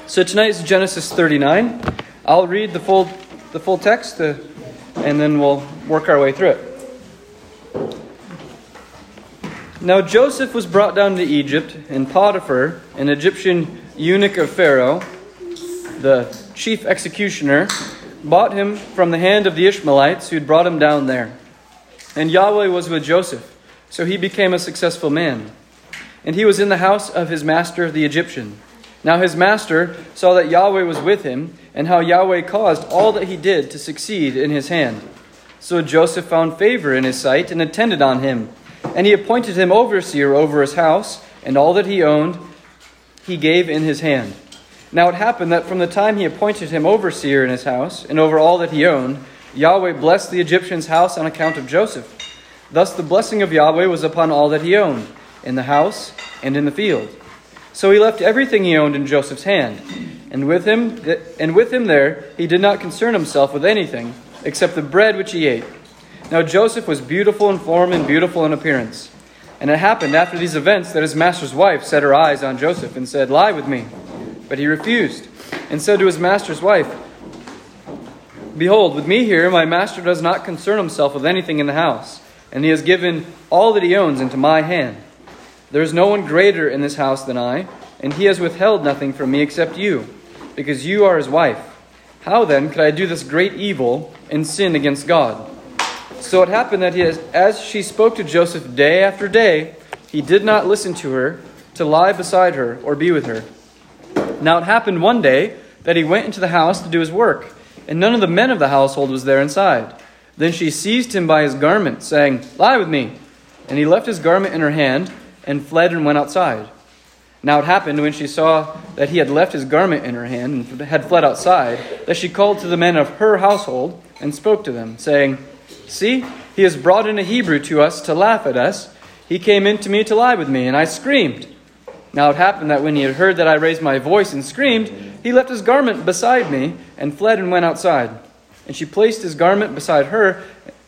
So tonight is Genesis 39. I'll read the full text, and then we'll work our way through it. Now Joseph was brought down to Egypt, and Potiphar, an Egyptian eunuch of Pharaoh, the chief executioner, bought him from the hand of the Ishmaelites who had brought him down there. And Yahweh was with Joseph, so he became a successful man. And he was in the house of his master the Egyptian. Now his master saw that Yahweh was with him, and how Yahweh caused all that he did to succeed in his hand. So Joseph found favor in his sight and attended on him. And he appointed him overseer over his house, and all that he owned he gave in his hand. Now it happened that from the time he appointed him overseer in his house, and over all that he owned, Yahweh blessed the Egyptian's house on account of Joseph. Thus the blessing of Yahweh was upon all that he owned, in the house and in the field. So he left everything he owned in Joseph's hand, and with him there he did not concern himself with anything, except the bread which he ate. Now Joseph was beautiful in form and beautiful in appearance. And it happened after these events that his master's wife set her eyes on Joseph and said, "Lie with me." But he refused, and said to his master's wife, "Behold, with me here my master does not concern himself with anything in the house, and he has given all that he owns into my hand. There is no one greater in this house than I, and he has withheld nothing from me except you, because you are his wife. How then could I do this great evil and sin against God?" So it happened that as she spoke to Joseph day after day, he did not listen to her to lie beside her or be with her. Now it happened one day that he went into the house to do his work, and none of the men of the household was there inside. Then she seized him by his garment, saying, "Lie with me." And he left his garment in her hand, and fled and went outside. Now it happened when she saw that he had left his garment in her hand and had fled outside, that she called to the men of her household and spoke to them, saying, "See, he has brought in a Hebrew to us to laugh at us. He came in to me to lie with me, and I screamed. Now it happened that when he had heard that I raised my voice and screamed, he left his garment beside me and fled and went outside. And she placed his garment beside her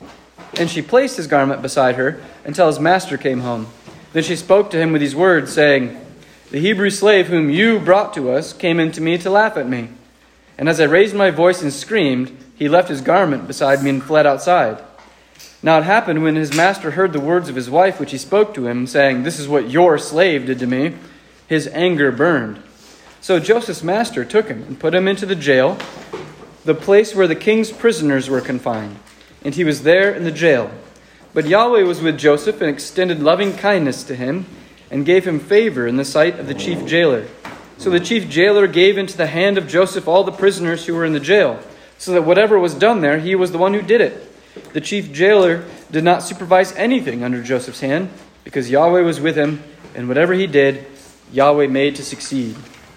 until his master came home. Then she spoke to him with these words, saying, "The Hebrew slave whom you brought to us came in to me to laugh at me. And as I raised my voice and screamed, he left his garment beside me and fled outside. Now it happened when his master heard the words of his wife which he spoke to him, saying, 'This is what your slave did to me,' his anger burned. So Joseph's master took him and put him into the jail, the place where the king's prisoners were confined. And he was there in the jail. But Yahweh was with Joseph and extended loving kindness to him and gave him favor in the sight of the chief jailer. So the chief jailer gave into the hand of Joseph all the prisoners who were in the jail, so that whatever was done there, he was the one who did it. The chief jailer did not supervise anything under Joseph's hand, because Yahweh was with him, and whatever he did, Yahweh made to succeed."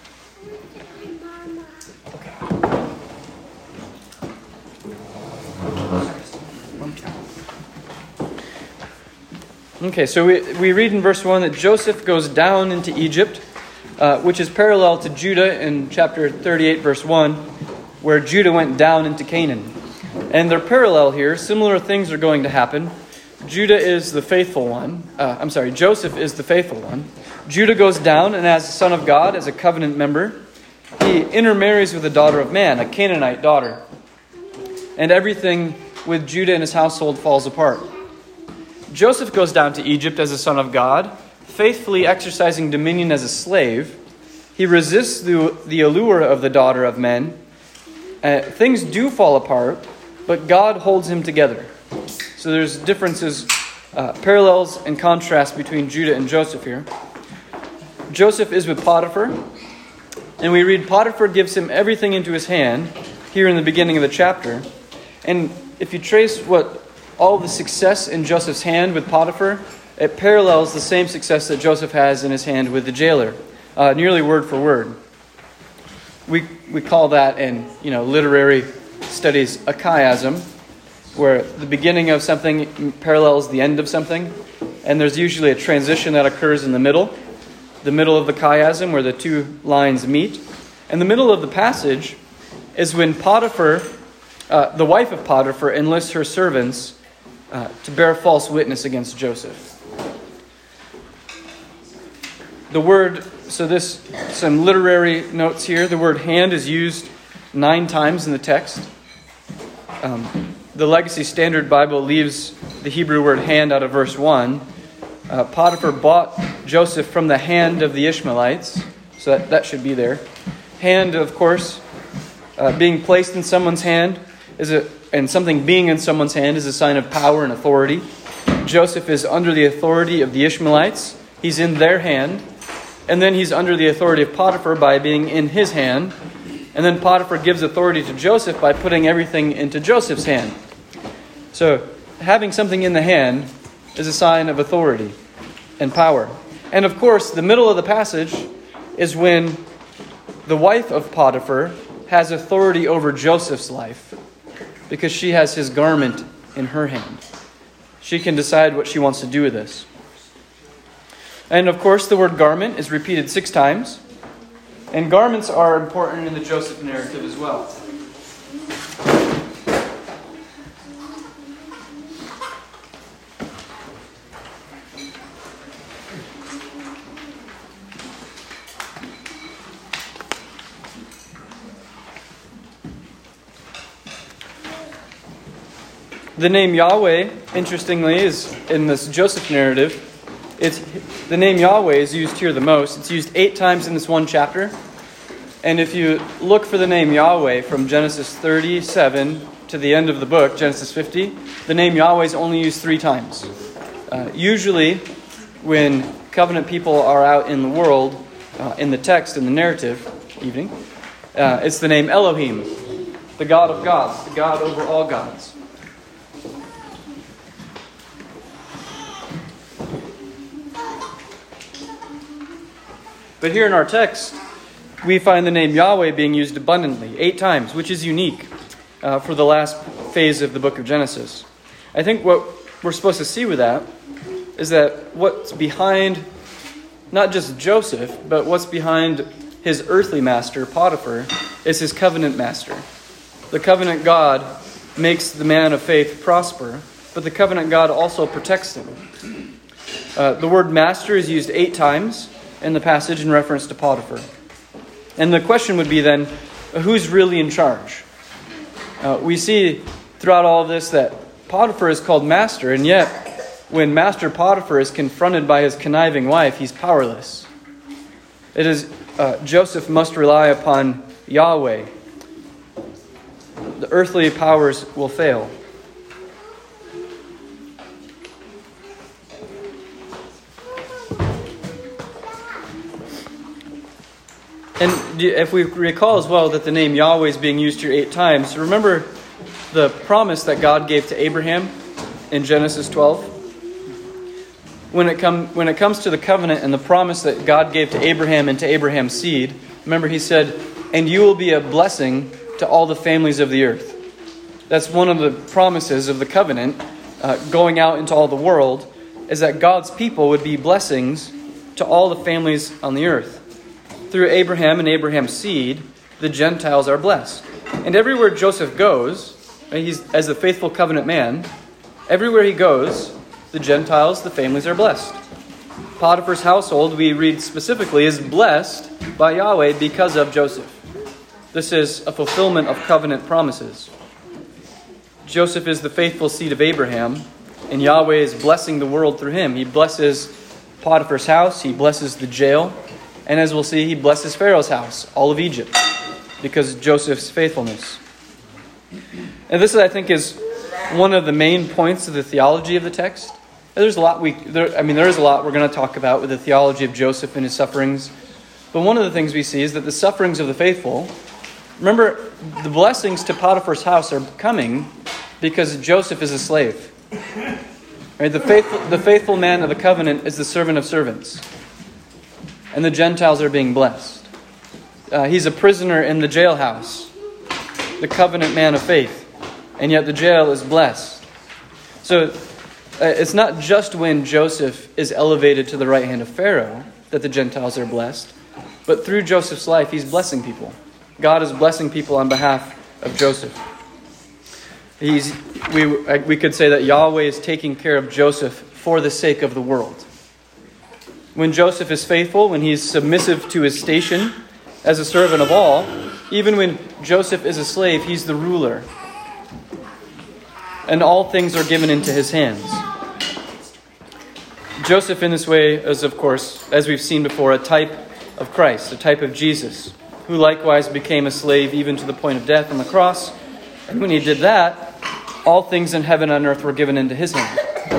Okay, so we read in verse 1 that Joseph goes down into Egypt, which is parallel to Judah in chapter 38, verse 1, where Judah went down into Canaan. And they're parallel here. Similar things are going to happen. Joseph is the faithful one. Judah goes down, and as a son of God, as a covenant member, he intermarries with a daughter of man, a Canaanite daughter. And everything with Judah and his household falls apart. Joseph goes down to Egypt as a son of God, faithfully exercising dominion as a slave. He resists the allure of the daughter of men. Things do fall apart, but God holds him together. So there's differences, parallels and contrasts between Judah and Joseph here. Joseph is with Potiphar, and we read Potiphar gives him everything into his hand here in the beginning of the chapter. And if you trace all the success in Joseph's hand with Potiphar, it parallels the same success that Joseph has in his hand with the jailer, nearly word for word. We call that in literary studies a chiasm, where the beginning of something parallels the end of something, and there's usually a transition that occurs in the middle of the chiasm where the two lines meet. And the middle of the passage is when Potiphar, the wife of Potiphar, enlists her servants to bear false witness against Joseph. The word some literary notes here. The word hand is used 9 times in the text. The Legacy Standard Bible leaves the Hebrew word hand out of verse 1. Potiphar bought Joseph from the hand of the Ishmaelites, so that should be there. Hand, of course, being placed in someone's hand and something being in someone's hand is a sign of power and authority. Joseph is under the authority of the Ishmaelites. He's in their hand. And then he's under the authority of Potiphar by being in his hand. And then Potiphar gives authority to Joseph by putting everything into Joseph's hand. So having something in the hand is a sign of authority and power. And of course, the middle of the passage is when the wife of Potiphar has authority over Joseph's life because she has his garment in her hand. She can decide what she wants to do with this. And of course, the word garment is repeated 6 times. And garments are important in the Joseph narrative as well. The name Yahweh, interestingly, is in this Joseph narrative. The name Yahweh is used here the most. It's used 8 times in this one chapter. And if you look for the name Yahweh from Genesis 37 to the end of the book, Genesis 50, the name Yahweh is only used 3 times. Usually, when covenant people are out in the world, in the text, in the narrative, it's the name Elohim, the God of gods, the God over all gods. But here in our text, we find the name Yahweh being used abundantly, 8 times, which is unique for the last phase of the book of Genesis. I think what we're supposed to see with that is that what's behind not just Joseph, but what's behind his earthly master, Potiphar, is his covenant master. The covenant God makes the man of faith prosper, but the covenant God also protects him. The word master is used 8 times in the passage in reference to Potiphar. And the question would be then, who's really in charge? We see throughout all of this that Potiphar is called master, and yet when Master Potiphar is confronted by his conniving wife, he's powerless. It is Joseph must rely upon Yahweh. The earthly powers will fail. And if we recall as well that the name Yahweh is being used here 8 times, remember the promise that God gave to Abraham in Genesis 12? When it comes to the covenant and the promise that God gave to Abraham and to Abraham's seed, remember he said, "And you will be a blessing to all the families of the earth." That's one of the promises of the covenant going out into all the world, is that God's people would be blessings to all the families on the earth. Through Abraham and Abraham's seed, the Gentiles are blessed. And everywhere Joseph goes, he's as a faithful covenant man, everywhere he goes, the Gentiles, the families are blessed. Potiphar's household, we read specifically, is blessed by Yahweh because of Joseph. This is a fulfillment of covenant promises. Joseph is the faithful seed of Abraham, and Yahweh is blessing the world through him. He blesses Potiphar's house, he blesses the jail, and as we'll see, he blesses Pharaoh's house, all of Egypt, because of Joseph's faithfulness. And this, I think, is one of the main points of the theology of the text. There's a lot there is a lot we're going to talk about with the theology of Joseph and his sufferings. But one of the things we see is that the sufferings of the faithful, remember, the blessings to Potiphar's house are coming because Joseph is a slave. Right? The faithful man of the covenant is the servant of servants. And the Gentiles are being blessed. He's a prisoner in the jailhouse, the covenant man of faith, and yet the jail is blessed. So it's not just when Joseph is elevated to the right hand of Pharaoh that the Gentiles are blessed, but through Joseph's life, he's blessing people. God is blessing people on behalf of Joseph. We could say that Yahweh is taking care of Joseph for the sake of the world. when Joseph is faithful, when he's submissive to his station as a servant of all, even when Joseph is a slave, he's the ruler. And all things are given into his hands. Joseph in this way is, of course, as we've seen before, a type of Christ, a type of Jesus, who likewise became a slave even to the point of death on the cross. And when he did that, all things in heaven and earth were given into his hands.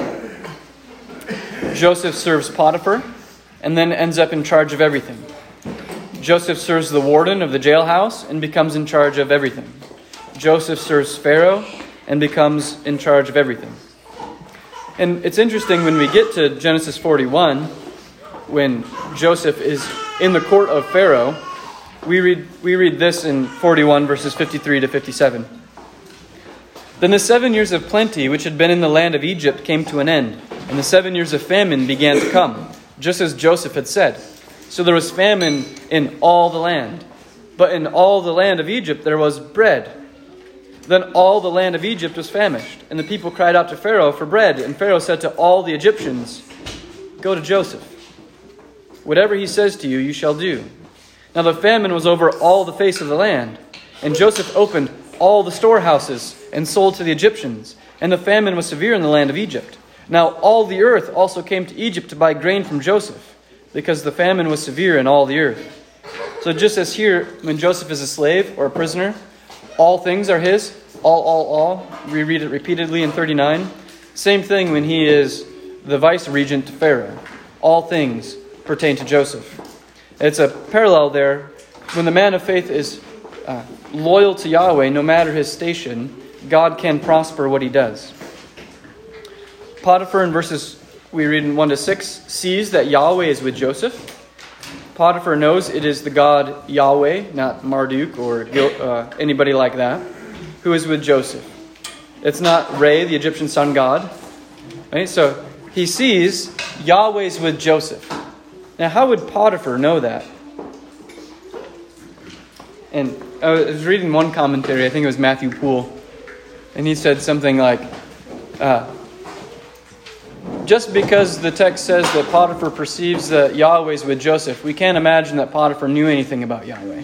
Joseph serves Potiphar and then ends up in charge of everything. Joseph serves the warden of the jailhouse and becomes in charge of everything. Joseph serves Pharaoh and becomes in charge of everything. And it's interesting when we get to Genesis 41, when Joseph is in the court of Pharaoh, we read this in 41 verses 53 to 57. Then the 7 years of plenty which had been in the land of Egypt came to an end, and the 7 years of famine began to come, just as Joseph had said. So there was famine in all the land. But in all the land of Egypt there was bread. Then all the land of Egypt was famished, and the people cried out to Pharaoh for bread. And Pharaoh said to all the Egyptians, "Go to Joseph. Whatever he says to you, you shall do." Now the famine was over all the face of the land, and Joseph opened all the storehouses and sold to the Egyptians, and the famine was severe in the land of Egypt. Now all the earth also came to Egypt to buy grain from Joseph, because the famine was severe in all the earth. So just as here, when Joseph is a slave or a prisoner, all things are his, all. We read it repeatedly in 39. Same thing when he is the vice-regent to Pharaoh. All things pertain to Joseph. It's a parallel there. When the man of faith is loyal to Yahweh, no matter his station, God can prosper what he does. Potiphar in verses we read in 1 to 6 sees that Yahweh is with Joseph. Potiphar knows it is the God Yahweh, not Marduk or anybody like that, who is with Joseph. It's not Re, the Egyptian sun god. Right? So he sees Yahweh's with Joseph. Now, how would Potiphar know that? And I was reading one commentary, I think it was Matthew Poole, and he said something like, just because the text says that Potiphar perceives that Yahweh's with Joseph, we can't imagine that Potiphar knew anything about Yahweh.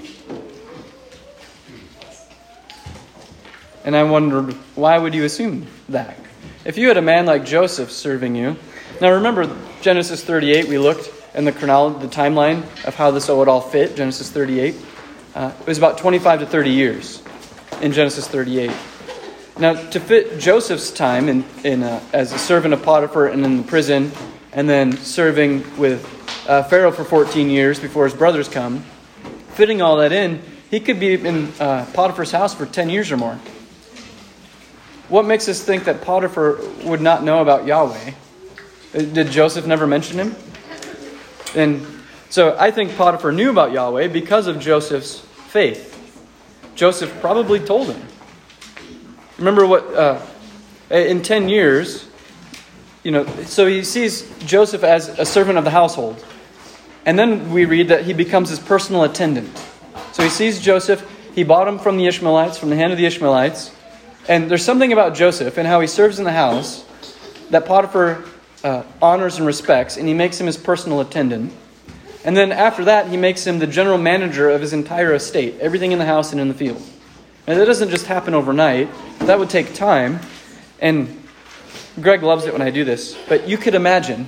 And I wondered, why would you assume that? If you had a man like Joseph serving you... Now remember, Genesis 38, we looked in the chronology, the timeline of how this would all fit, Genesis 38. It was about 25 to 30 years in Genesis 38. Now, to fit Joseph's time as a servant of Potiphar and in the prison, and then serving with Pharaoh for 14 years before his brothers come, fitting all that in, he could be in Potiphar's house for 10 years or more. What makes us think that Potiphar would not know about Yahweh? Did Joseph never mention him? And so I think Potiphar knew about Yahweh because of Joseph's faith. Joseph probably told him. Remember what, in 10 years, so he sees Joseph as a servant of the household. And then we read that he becomes his personal attendant. So he sees Joseph, he bought him from the Ishmaelites, from the hand of the Ishmaelites. And there's something about Joseph and how he serves in the house that Potiphar honors and respects, and he makes him his personal attendant. And then after that, he makes him the general manager of his entire estate, everything in the house and in the field. And that doesn't just happen overnight. That would take time. And Greg loves it when I do this. But you could imagine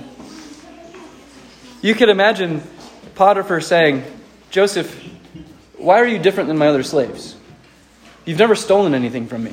Potiphar saying, "Joseph, why are you different than my other slaves? You've never stolen anything from me.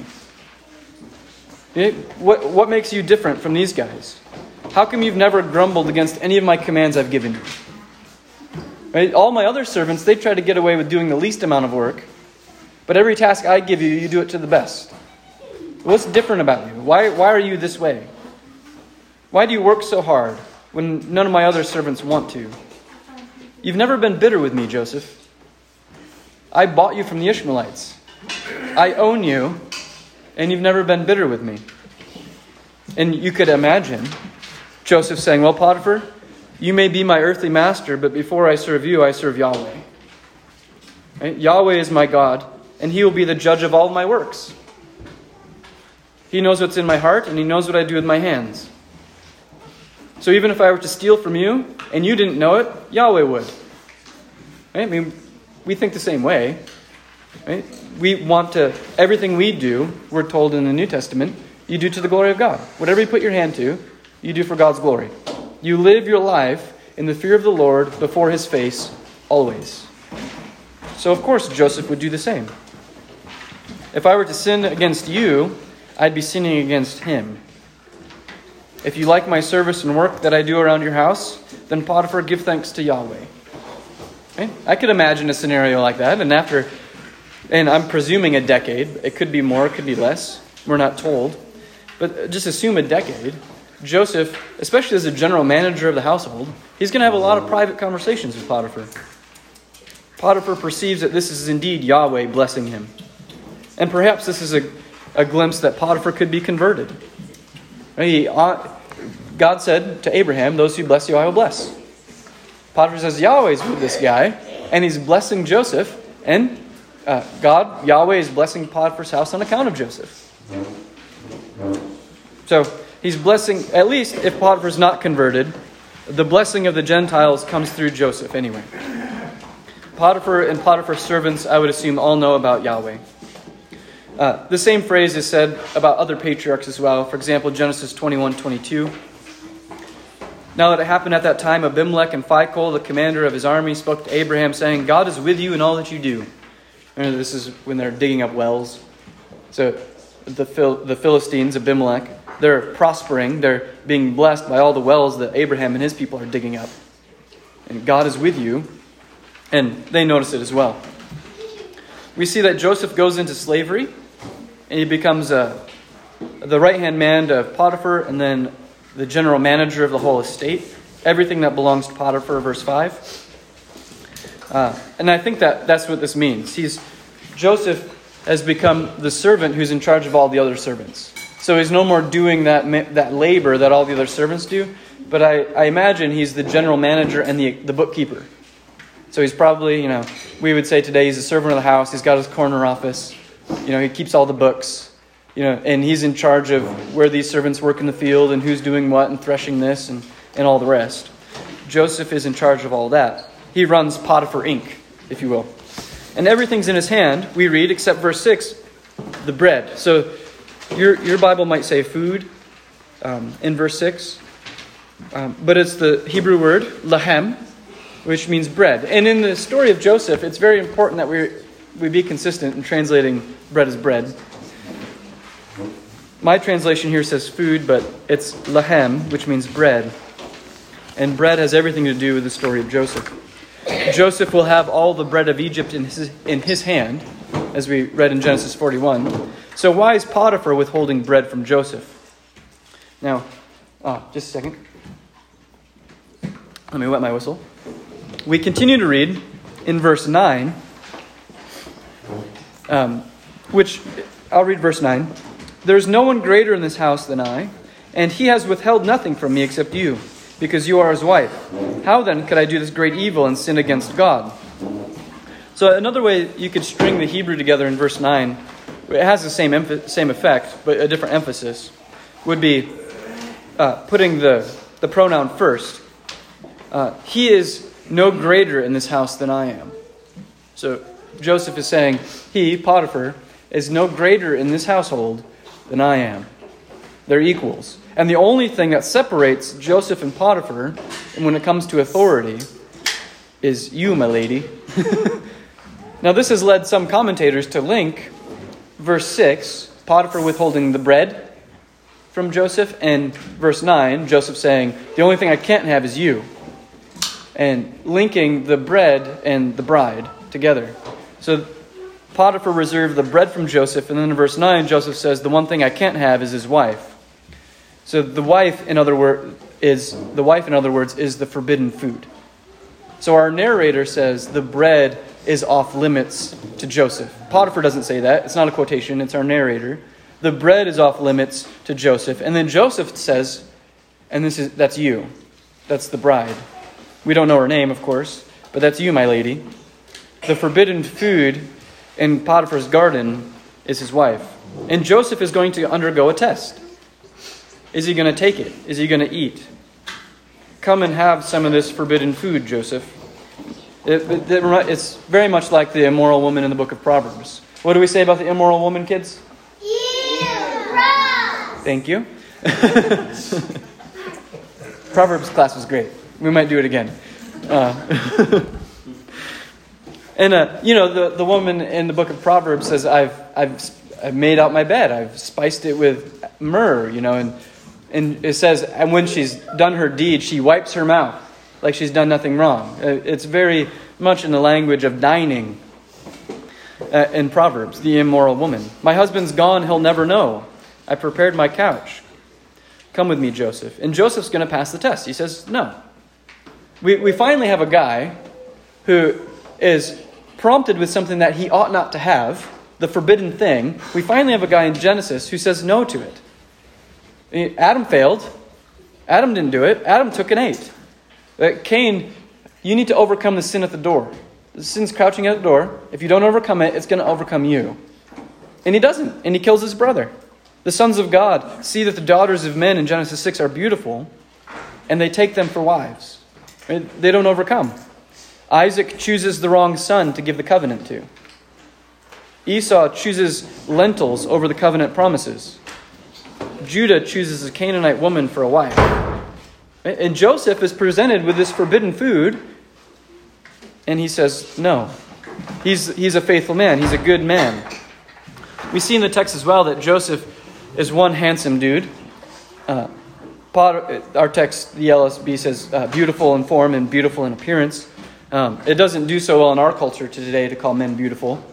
What makes you different from these guys? How come you've never grumbled against any of my commands I've given you? Right? All my other servants, they try to get away with doing the least amount of work. But every task I give you, you do it to the best. What's different about you? Why are you this way? Why do you work so hard when none of my other servants want to? You've never been bitter with me, Joseph. I bought you from the Ishmaelites. I own you, and you've never been bitter with me." And you could imagine Joseph saying, "Well, Potiphar, you may be my earthly master, but before I serve you, I serve Yahweh. Right? Yahweh is my God, and he will be the judge of all my works. He knows what's in my heart, and he knows what I do with my hands." So even if I were to steal from you and you didn't know it, Yahweh would. Right? I mean, we think the same way. Right? We want to, everything we do, we're told in the New Testament, you do to the glory of God. Whatever you put your hand to, you do for God's glory. You live your life in the fear of the Lord before his face always. So of course Joseph would do the same. If I were to sin against you, I'd be sinning against him. If you like my service and work that I do around your house, then Potiphar, give thanks to Yahweh. Okay? I could imagine a scenario like that, and I'm presuming a decade. It could be more, it could be less. We're not told. But just assume a decade. Joseph, especially as a general manager of the household, he's going to have a lot of private conversations with Potiphar. Potiphar perceives that this is indeed Yahweh blessing him. And perhaps this is a glimpse that Potiphar could be converted. God said to Abraham, those who bless you, I will bless. Potiphar says, Yahweh's with this guy, and he's blessing Joseph, and Yahweh is blessing Potiphar's house on account of Joseph. So he's blessing, at least if Potiphar's not converted, the blessing of the Gentiles comes through Joseph anyway. Potiphar and Potiphar's servants, I would assume, all know about Yahweh. The same phrase is said about other patriarchs as well. For example, Genesis 21:22. Now that it happened at that time, Abimelech and Phicol, the commander of his army, spoke to Abraham, saying, God is with you in all that you do. And this is when they're digging up wells. So the Philistines, Abimelech, they're prospering. They're being blessed by all the wells that Abraham and his people are digging up. And God is with you. And they notice it as well. We see that Joseph goes into slavery. And he becomes the right-hand man of Potiphar. And then the general manager of the whole estate. Everything that belongs to Potiphar, verse 5. And I think that's what this means. Joseph has become the servant who's in charge of all the other servants. So he's no more doing that labor that all the other servants do. But I imagine he's the general manager and the bookkeeper. So he's probably, we would say today he's a servant of the house. He's got his corner office. He keeps all the books. And he's in charge of where these servants work in the field and who's doing what and threshing this and all the rest. Joseph is in charge of all that. He runs Potiphar Inc., if you will. And everything's in his hand, we read, except verse 6, the bread. So your Bible might say food in verse 6. But it's the Hebrew word, lahem, which means bread. And in the story of Joseph, it's very important that we be consistent in translating bread as bread. My translation here says food, but it's lahem, which means bread. And bread has everything to do with the story of Joseph. Joseph will have all the bread of Egypt in his hand, as we read in Genesis 41. So why is Potiphar withholding bread from Joseph? Now, just a second. Let me wet my whistle. We continue to read in verse 9, which I'll read verse 9. There is no one greater in this house than I, and he has withheld nothing from me except you, because you are his wife. How then could I do this great evil and sin against God? So another way you could string the Hebrew together in verse 9, it has the same effect, but a different emphasis, would be putting the pronoun first. He is no greater in this house than I am. So Joseph is saying, he, Potiphar, is no greater in this household than I am. They're equals. And the only thing that separates Joseph and Potiphar, when it comes to authority, is you, my lady. Now this has led some commentators to link verse 6, Potiphar withholding the bread from Joseph, and verse 9, Joseph saying, the only thing I can't have is you. And linking the bread and the bride together. So Potiphar reserved the bread from Joseph, and then in verse 9, Joseph says, the one thing I can't have is his wife. So the wife, in other words, is the forbidden food. So our narrator says the bread is off limits to Joseph. Potiphar doesn't say that. It's not a quotation. It's our narrator. The bread is off limits to Joseph. And then Joseph says, and that's you. That's the bride. We don't know her name, of course, but that's you, my lady. The forbidden food in Potiphar's garden is his wife. And Joseph is going to undergo a test. Is he going to take it? Is he going to eat? come and have some of this forbidden food, Joseph. It's very much like the immoral woman in the book of Proverbs. What do we say about the immoral woman, kids? Thank you. Proverbs class was great. We might do it again. The woman in the book of Proverbs says, I've made out my bed. I've spiced it with myrrh, and it says, and when she's done her deed, she wipes her mouth like she's done nothing wrong. It's very much in the language of dining in Proverbs, the immoral woman. My husband's gone, he'll never know. I prepared my couch. Come with me, Joseph. And Joseph's going to pass the test. He says, no. We finally have a guy who is prompted with something that he ought not to have, the forbidden thing. We finally have a guy in Genesis who says no to it. Adam failed. Adam didn't do it. Adam took and ate. Cain, you need to overcome the sin at the door. The sin's crouching at the door. If you don't overcome it, it's going to overcome you. And he doesn't. And he kills his brother. The sons of God see that the daughters of men in Genesis 6 are beautiful, and they take them for wives. They don't overcome. Isaac chooses the wrong son to give the covenant to. Esau chooses lentils over the covenant promises. Judah chooses a Canaanite woman for a wife. And Joseph is presented with this forbidden food, and he says no. He's a faithful man. He's a good man. We see in the text as well that Joseph is one handsome dude. Our text, the LSB, says beautiful in form and beautiful in appearance. It doesn't do so well in our culture today to call men beautiful.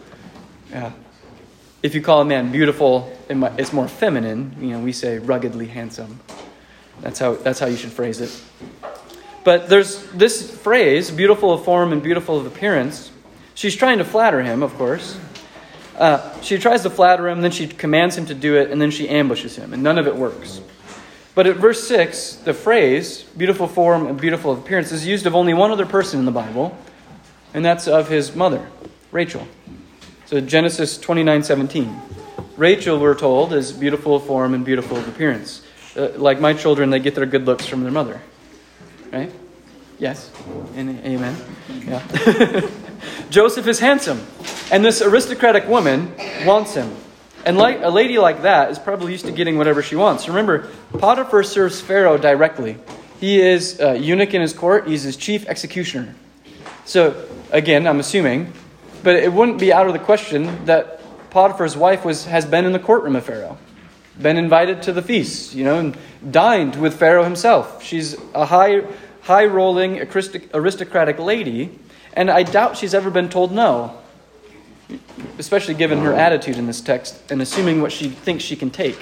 If you call a man beautiful, it's more feminine. We say ruggedly handsome. That's how you should phrase it. But there's this phrase, beautiful of form and beautiful of appearance. She's trying to flatter him, of course. She tries to flatter him, then she commands him to do it, and then she ambushes him, and none of it works. But at verse 6, the phrase, beautiful form and beautiful of appearance, is used of only one other person in the Bible, and that's of his mother, Rachel. So Genesis 29:17. Rachel, we're told, is beautiful of form and beautiful of appearance. Like my children, they get their good looks from their mother. Right? Yes? And amen? Yeah. Joseph is handsome, and this aristocratic woman wants him. And like a lady like that is probably used to getting whatever she wants. Remember, Potiphar serves Pharaoh directly. He is a eunuch in his court. He's his chief executioner. So, again, I'm assuming, but it wouldn't be out of the question that Potiphar's wife has been in the courtroom of Pharaoh, been invited to the feasts, and dined with Pharaoh himself. She's a high-rolling, aristocratic lady, and I doubt she's ever been told no, especially given her attitude in this text and assuming what she thinks she can take.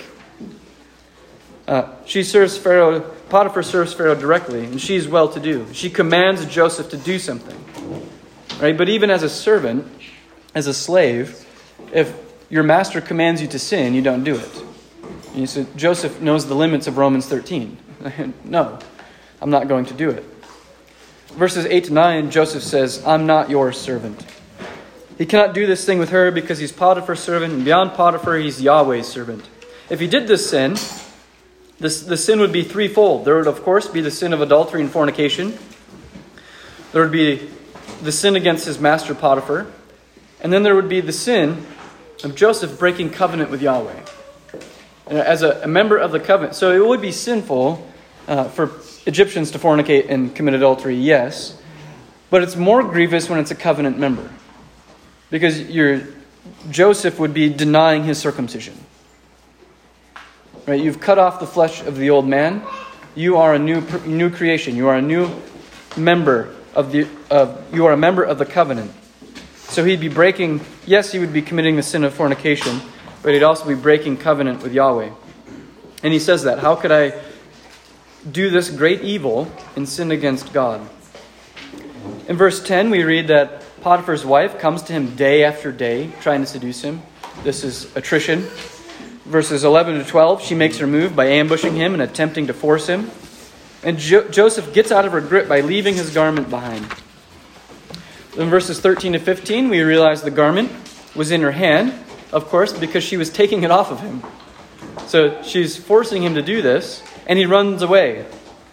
Potiphar serves Pharaoh directly, and she's well-to-do. She commands Joseph to do something. Right? But even as a servant, as a slave, if your master commands you to sin, you don't do it. So Joseph knows the limits of Romans 13. No, I'm not going to do it. Verses 8 to 9, Joseph says, I'm not your servant. He cannot do this thing with her because he's Potiphar's servant, and beyond Potiphar, he's Yahweh's servant. If he did this sin, the sin would be threefold. There would, of course, be the sin of adultery and fornication. There would be the sin against his master Potiphar. And then there would be the sin of Joseph breaking covenant with Yahweh. As a member of the covenant. So it would be sinful for Egyptians to fornicate and commit adultery, yes. But it's more grievous when it's a covenant member. Because Joseph would be denying his circumcision. Right? You've cut off the flesh of the old man. You are a new creation. You are a new member you are a member of the covenant. So he'd be breaking, yes, he would be committing the sin of fornication, but he'd also be breaking covenant with Yahweh. And he says that, how could I do this great evil and sin against God? In verse 10, we read that Potiphar's wife comes to him day after day, trying to seduce him. This is attrition. Verses 11 to 12, she makes her move by ambushing him and attempting to force him. And Joseph gets out of her grip by leaving his garment behind. In verses 13 to 15, we realize the garment was in her hand, of course, because she was taking it off of him. So she's forcing him to do this, and he runs away.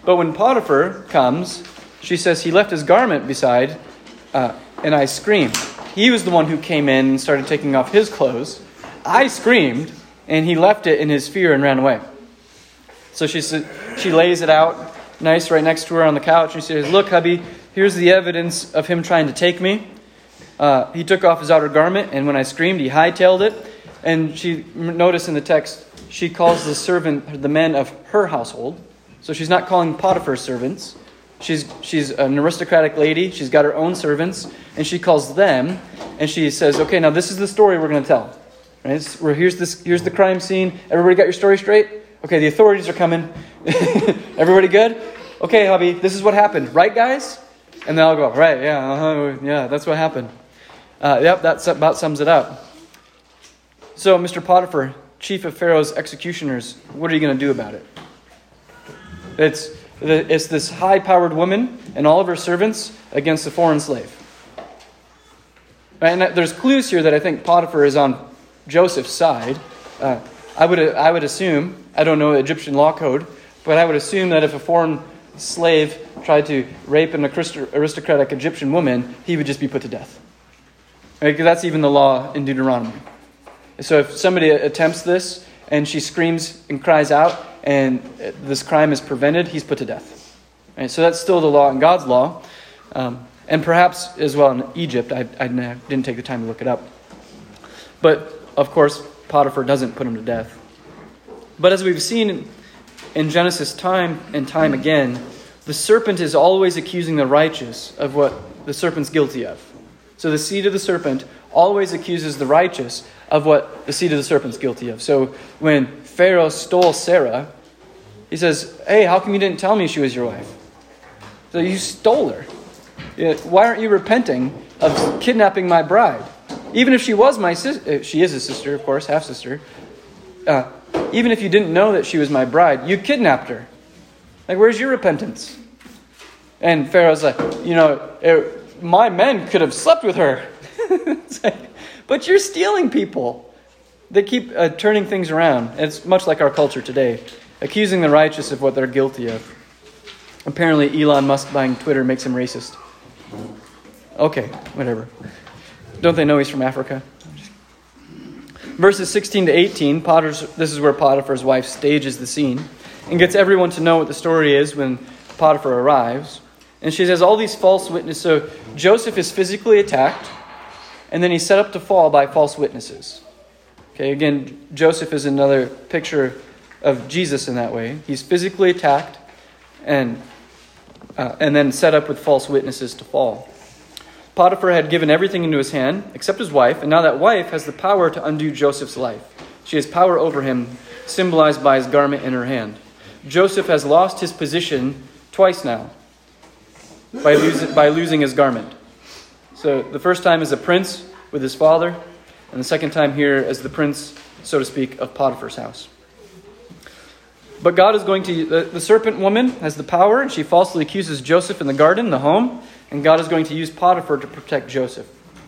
But when Potiphar comes, she says he left his garment beside, and I screamed. He was the one who came in and started taking off his clothes. I screamed, and he left it in his fear and ran away. So she lays it out nice right next to her on the couch, and she says, "Look, hubby, here's the evidence of him trying to take me. He took off his outer garment, and when I screamed, he hightailed it." And she notice in the text, she calls the men of her household. So she's not calling Potiphar's servants. She's an aristocratic lady. She's got her own servants, and she calls them, and she says, "Okay, now this is the story we're going to tell. Right? Here's the crime scene. Everybody got your story straight? Okay, the authorities are coming. Everybody good? Okay, hubby, this is what happened. Right, guys?" And then I'll go, "Right, yeah, that's what happened. Yep, that about sums it up." So, Mr. Potiphar, chief of Pharaoh's executioners, what are you going to do about it? It's this high-powered woman and all of her servants against a foreign slave. Right? And there's clues here that I think Potiphar is on Joseph's side. I would assume, I don't know Egyptian law code, but I would assume that if a foreign slave tried to rape an aristocratic Egyptian woman, he would just be put to death. Right? 'Cause that's even the law in Deuteronomy. So if somebody attempts this and she screams and cries out and this crime is prevented, he's put to death. Right? So that's still the law in God's law. And perhaps as well in Egypt. I didn't take the time to look it up. But of course, Potiphar doesn't put him to death. But as we've seen in Genesis time and time again, the serpent is always accusing the righteous of what the serpent's guilty of. So the seed of the serpent always accuses the righteous of what the seed of the serpent's guilty of. So when Pharaoh stole Sarah, he says, "Hey, how come you didn't tell me she was your wife? So you stole her. Why aren't you repenting of kidnapping my bride? Even if she was my sister," she is his sister, of course, half-sister. "Even if you didn't know that she was my bride, you kidnapped her. Like, where's your repentance?" And Pharaoh's like, "My men could have slept with her." It's like, but you're stealing people. They keep turning things around. It's much like our culture today, accusing the righteous of what they're guilty of. Apparently, Elon Musk buying Twitter makes him racist. Okay, whatever. Don't they know he's from Africa? Verses 16 to 18, this is where Potiphar's wife stages the scene and gets everyone to know what the story is when Potiphar arrives. And she says all these false witnesses. So Joseph is physically attacked, and then he's set up to fall by false witnesses. Okay, again, Joseph is another picture of Jesus in that way. He's physically attacked and then set up with false witnesses to fall. Potiphar had given everything into his hand except his wife, and now that wife has the power to undo Joseph's life. She has power over him, symbolized by his garment in her hand. Joseph has lost his position twice now by losing his garment. So the first time as a prince with his father, and the second time here as the prince, so to speak, of Potiphar's house. But God is going to, the serpent woman has the power, and she falsely accuses Joseph in the garden, the home, and God is going to use Potiphar to protect Joseph.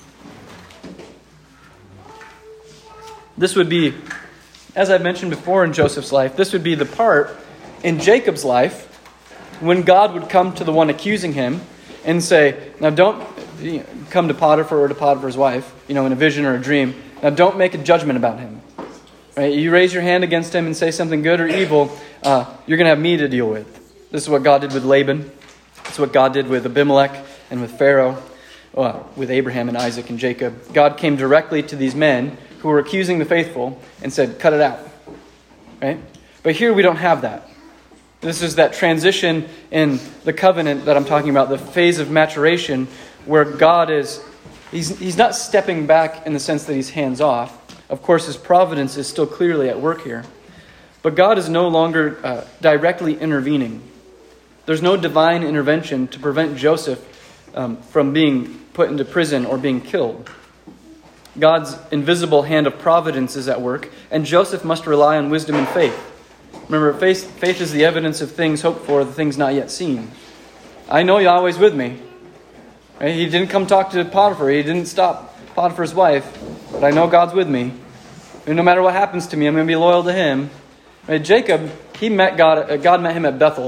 This would be, as I mentioned before in Joseph's life, this would be the part in Jacob's life when God would come to the one accusing him and say, now don't come to Potiphar or to Potiphar's wife, in a vision or a dream. Now don't make a judgment about him. Right? You raise your hand against him and say something good or evil, you're going to have me to deal with. This is what God did with Laban. This is what God did with Abimelech and with Pharaoh, with Abraham and Isaac and Jacob. God came directly to these men who were accusing the faithful and said, cut it out. Right? But here we don't have that. This is that transition in the covenant that I'm talking about, the phase of maturation where God is, he's not stepping back in the sense that he's hands off. Of course, his providence is still clearly at work here. But God is no longer directly intervening. There's no divine intervention to prevent Joseph from being put into prison or being killed. God's invisible hand of providence is at work, and Joseph must rely on wisdom and faith. Remember, faith is the evidence of things hoped for, the things not yet seen. I know Yahweh's with me. Right? He didn't come talk to Potiphar. He didn't stop Potiphar's wife. But I know God's with me. And no matter what happens to me, I'm going to be loyal to him. Right? Jacob, he met God. God met him at Bethel.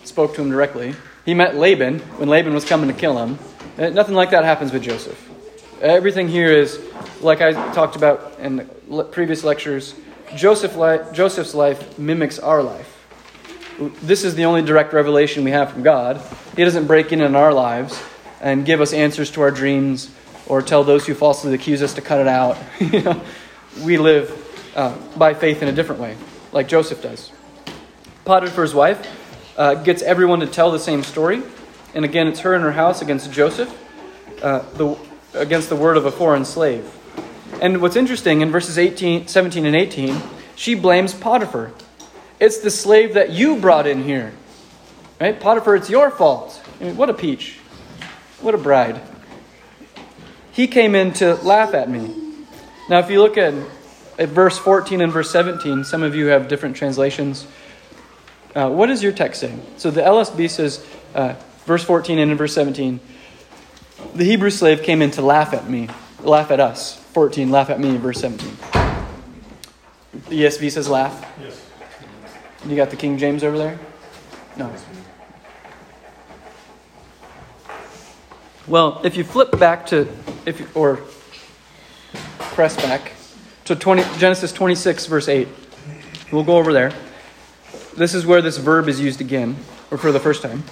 spoke to him directly. He met Laban when Laban was coming to kill him. Nothing like that happens with Joseph. Everything here is, like I talked about in previous lectures, Joseph's life mimics our life. This is the only direct revelation we have from God. He doesn't break in our lives and give us answers to our dreams or tell those who falsely accuse us to cut it out. We live by faith in a different way, like Joseph does. Potiphar's wife gets everyone to tell the same story. And again, it's her and her house against Joseph, against the word of a foreign slave. And what's interesting, in verses 17 and 18, she blames Potiphar. It's the slave that you brought in here. Right? Potiphar, it's your fault. I mean, what a peach. What a bride. He came in to laugh at me. Now, if you look at verse 14 and verse 17, some of you have different translations. What does your text say? So the LSB says, verse 14 and in verse 17, the Hebrew slave came in to laugh at me, laugh at us. 14, laugh at me, verse 17. The ESV says laugh. Yes. You got the King James over there? No. Well, if you flip back to, or press back to Genesis 26, verse 8, we'll go over there. This is where this verb is used again, or for the first time.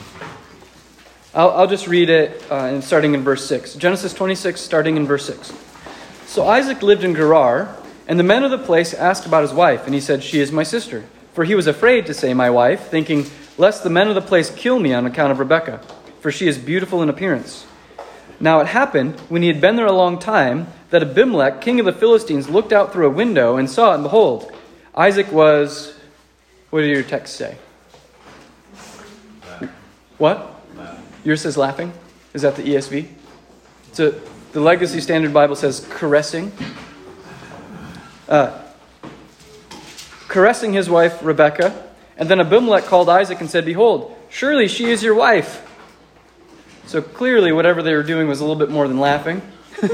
I'll just read it starting in verse 6. Genesis 26, starting in verse 6. So Isaac lived in Gerar, and the men of the place asked about his wife, and he said, "She is my sister." For he was afraid to say, "my wife," thinking, lest the men of the place kill me on account of Rebekah, for she is beautiful in appearance. Now it happened, when he had been there a long time, that Abimelech, king of the Philistines, looked out through a window and saw, and behold, Isaac was... What did your text say? What? Yours says laughing? Is that the ESV? So the Legacy Standard Bible says caressing. Caressing his wife Rebekah. And then Abimelech called Isaac and said, "Behold, surely she is your wife." So clearly whatever they were doing was a little bit more than laughing.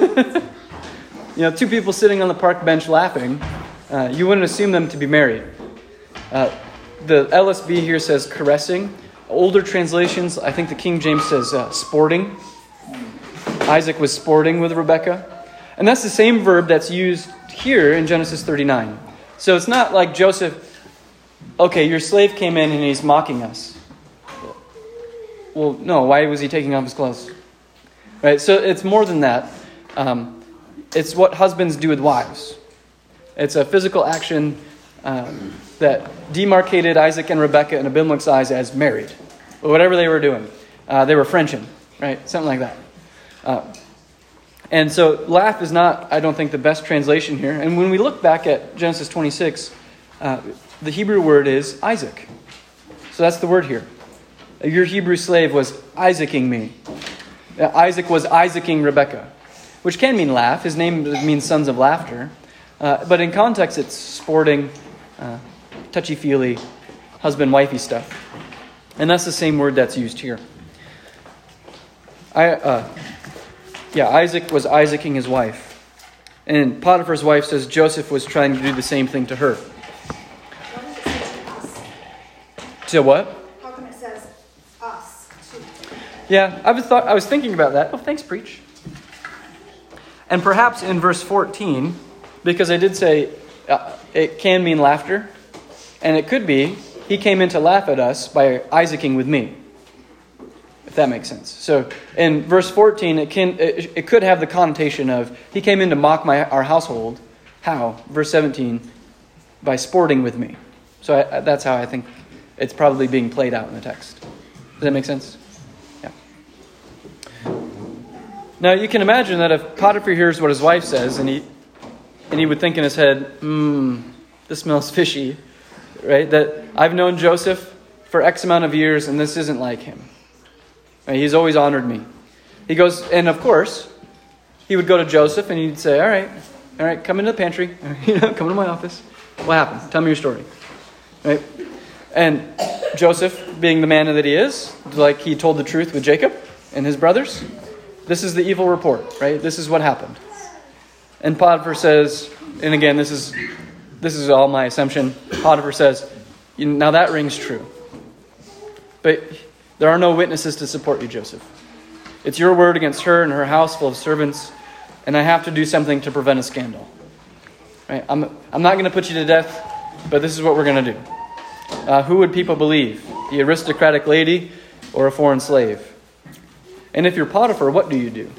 Two people sitting on the park bench laughing, you wouldn't assume them to be married. The LSB here says caressing. Older translations, I think the King James says sporting. Isaac was sporting with Rebekah. And that's the same verb that's used here in Genesis 39. So it's not like Joseph, okay, your slave came in and he's mocking us. Well, no, why was he taking off his clothes? Right? So it's more than that. It's what husbands do with wives. It's a physical action that demarcated Isaac and Rebekah in Abimelech's eyes as married. Or whatever they were doing. They were Frenching, right? Something like that. And so laugh is not, I don't think, the best translation here. And when we look back at Genesis 26, the Hebrew word is Isaac. So that's the word here. Your Hebrew slave was Isaacing me. Isaac was Isaacing Rebekah, which can mean laugh. His name means sons of laughter. But in context, it's sporting, touchy-feely, husband-wifey stuff. And that's the same word that's used here. Isaac was Isaacing his wife. And Potiphar's wife says Joseph was trying to do the same thing to her. So what? How come it says us too? Yeah, I was thinking about that. Oh, thanks, preach. And perhaps in verse 14, because I did say it can mean laughter, and it could be he came in to laugh at us by Isaacing with me, if that makes sense. So in verse 14, it could have the connotation of he came in to mock our household. How? Verse 17, by sporting with me. So that's how I think it's probably being played out in the text. Does that make sense? Yeah. Now you can imagine that if Potiphar hears what his wife says, and he would think in his head, this smells fishy, right? That I've known Joseph for X amount of years, and this isn't like him. Right? He's always honored me. He goes, and of course, he would go to Joseph, and he'd say, all right, come into the pantry, come to my office. What happened? Tell me your story. Right? And Joseph, being the man that he is, like he told the truth with Jacob and his brothers, this is the evil report, right? This is what happened. And Potiphar says, and again, this is all my assumption. Potiphar says, now that rings true. But there are no witnesses to support you, Joseph. It's your word against her and her house full of servants, and I have to do something to prevent a scandal. Right? I'm not going to put you to death, but this is what we're going to do. Who would people believe? The aristocratic lady or a foreign slave? And if you're Potiphar, what do you do?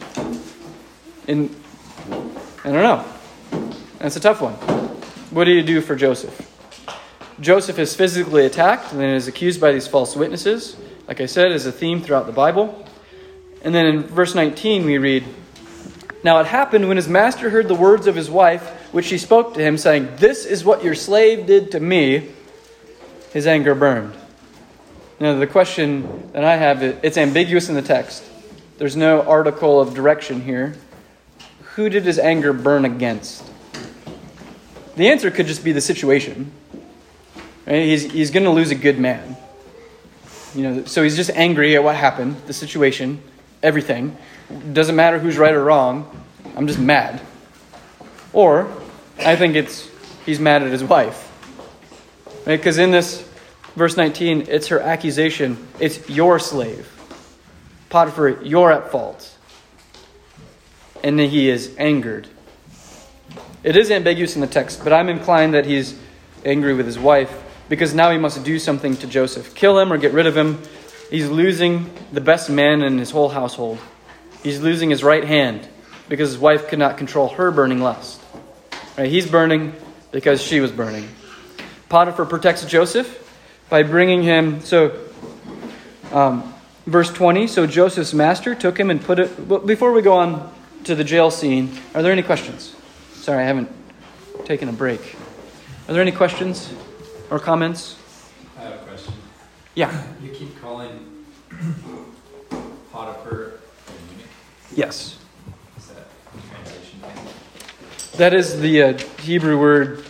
I don't know. That's a tough one. What do you do for Joseph? Joseph is physically attacked and then is accused by these false witnesses. Like I said, is a theme throughout the Bible. And then in verse 19 we read, "Now it happened when his master heard the words of his wife, which she spoke to him, saying, 'This is what your slave did to me,' his anger burned." Now the question that I have, it's ambiguous in the text. There's no article of direction here. Who did his anger burn against? The answer could just be the situation. Right? He's going to lose a good man. So he's just angry at what happened, the situation, everything. Doesn't matter who's right or wrong. I'm just mad. Or I think he's mad at his wife. Right? Because in this verse 19, it's her accusation. It's your slave. Potiphar, you're at fault. And then he is angered. It is ambiguous in the text, but I'm inclined that he's angry with his wife because now he must do something to Joseph. Kill him or get rid of him. He's losing the best man in his whole household. He's losing his right hand because his wife could not control her burning lust. Right? He's burning because she was burning. Potiphar protects Joseph by bringing him... verse 20, so Joseph's master took him and put it... Well, before we go on to the jail scene, are there any questions? Sorry, I haven't taken a break. Are there any questions or comments? I have a question. Yeah. You keep calling Potiphar a eunuch? Yes. Is that a translation thing? That is the Hebrew word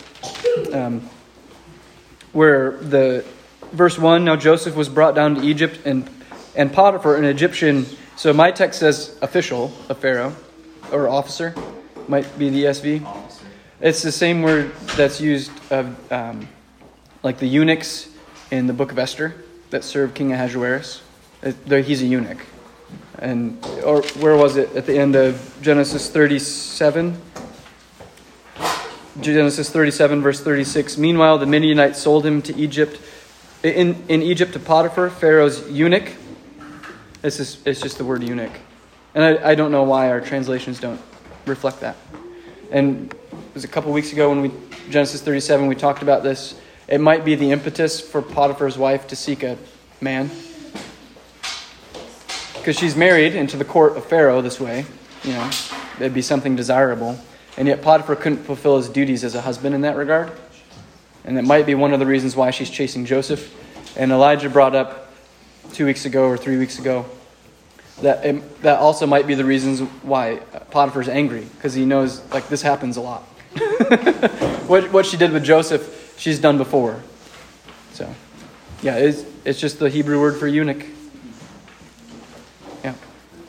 where the verse 1, now Joseph was brought down to Egypt and Potiphar, an Egyptian, so my text says official of Pharaoh, or officer, might be the ESV. Officer. It's the same word that's used of like the eunuchs in the book of Esther that served King Ahasuerus. He's a eunuch. Or where was it? At the end of Genesis 37? Genesis 37, verse 36. Meanwhile, the Midianites sold him to Egypt. In Egypt to Potiphar, Pharaoh's eunuch. It's just the word eunuch. And I don't know why our translations don't reflect that. And it was a couple weeks ago when Genesis 37, we talked about this. It might be the impetus for Potiphar's wife to seek a man. Because she's married into the court of Pharaoh this way. It'd be something desirable. And yet Potiphar couldn't fulfill his duties as a husband in that regard. And that might be one of the reasons why she's chasing Joseph. And Elijah brought up 2 weeks ago or 3 weeks ago that also might be the reasons why Potiphar's angry. Because he knows, this happens a lot. What she did with Joseph, she's done before. So, yeah, it's just the Hebrew word for eunuch. Yeah.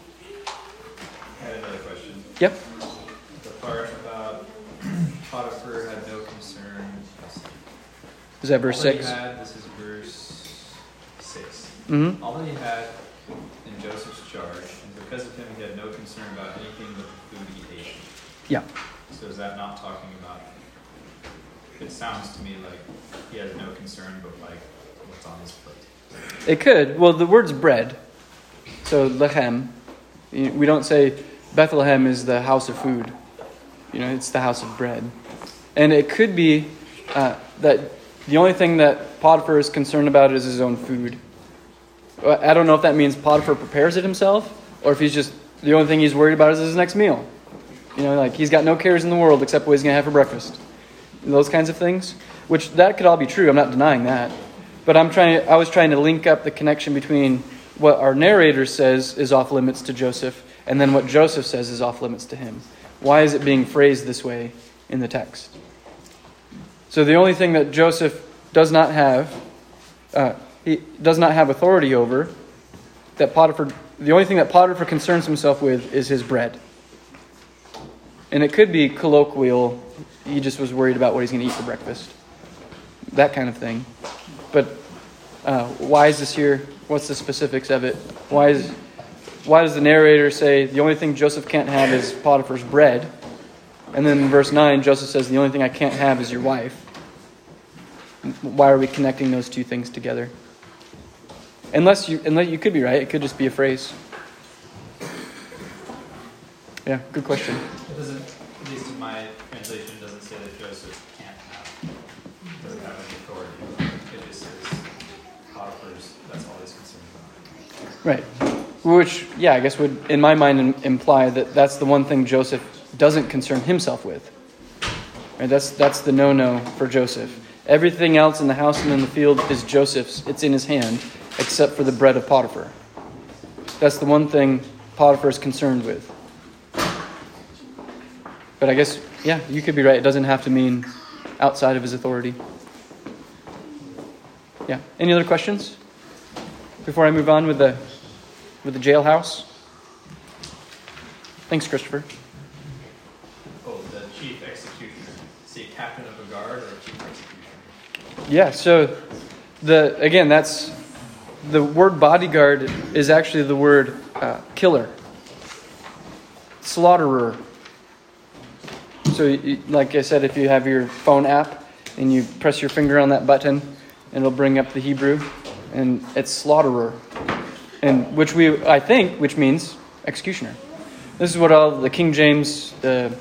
I had another question. Yep. The part about Potiphar had no concern. Is that verse 6? This is verse 6. Mm-hmm. All that he had in Joseph's charge, and because of him he had no concern about anything but the food he ate. Yeah. So is that not talking about... It sounds to me like he has no concern but what's on his plate. It could. Well, the word's bread. So lechem. We don't say Bethlehem is the house of food. It's the house of bread. And it could be that the only thing that Potiphar is concerned about is his own food. I don't know if that means Potiphar prepares it himself, or if he's just, the only thing he's worried about is his next meal. He's got no cares in the world except what he's going to have for breakfast. Those kinds of things. Which, that could all be true. I'm not denying that. But I was trying to link up the connection between what our narrator says is off limits to Joseph, and then what Joseph says is off limits to him. Why is it being phrased this way in the text? So the only thing that Joseph does not have, he does not have authority over, the only thing that Potiphar concerns himself with is his bread. And it could be colloquial, he just was worried about what he's going to eat for breakfast. That kind of thing. But Why is this here? What's the specifics of it? Why does the narrator say the only thing Joseph can't have is Potiphar's bread? And then in verse 9, Joseph says the only thing I can't have is your wife. Why are we connecting those two things together? Unless you could be right. It could just be a phrase. Yeah, good question. It doesn't, at least in my translation, it doesn't say that Joseph doesn't have any authority. It just says Potiphar's, that's all he's concerned about. Right. Which, yeah, I guess would, in my mind, imply that that's the one thing Joseph doesn't concern himself with. Right? That's the no-no for Joseph. Everything else in the house and in the field is Joseph's. It's in his hand, except for the bread of Potiphar. That's the one thing Potiphar is concerned with. But I guess, yeah, you could be right. It doesn't have to mean outside of his authority. Yeah. Any other questions before I move on with the jailhouse? Thanks, Christopher. Oh, the chief executioner. Is he a captain of a guard or a chief executioner? Yeah. So that's the word bodyguard is actually the word killer, slaughterer. So, like I said, if you have your phone app and you press your finger on that button, it'll bring up the Hebrew, and it's slaughterer, and which means executioner. This is what all the King James, the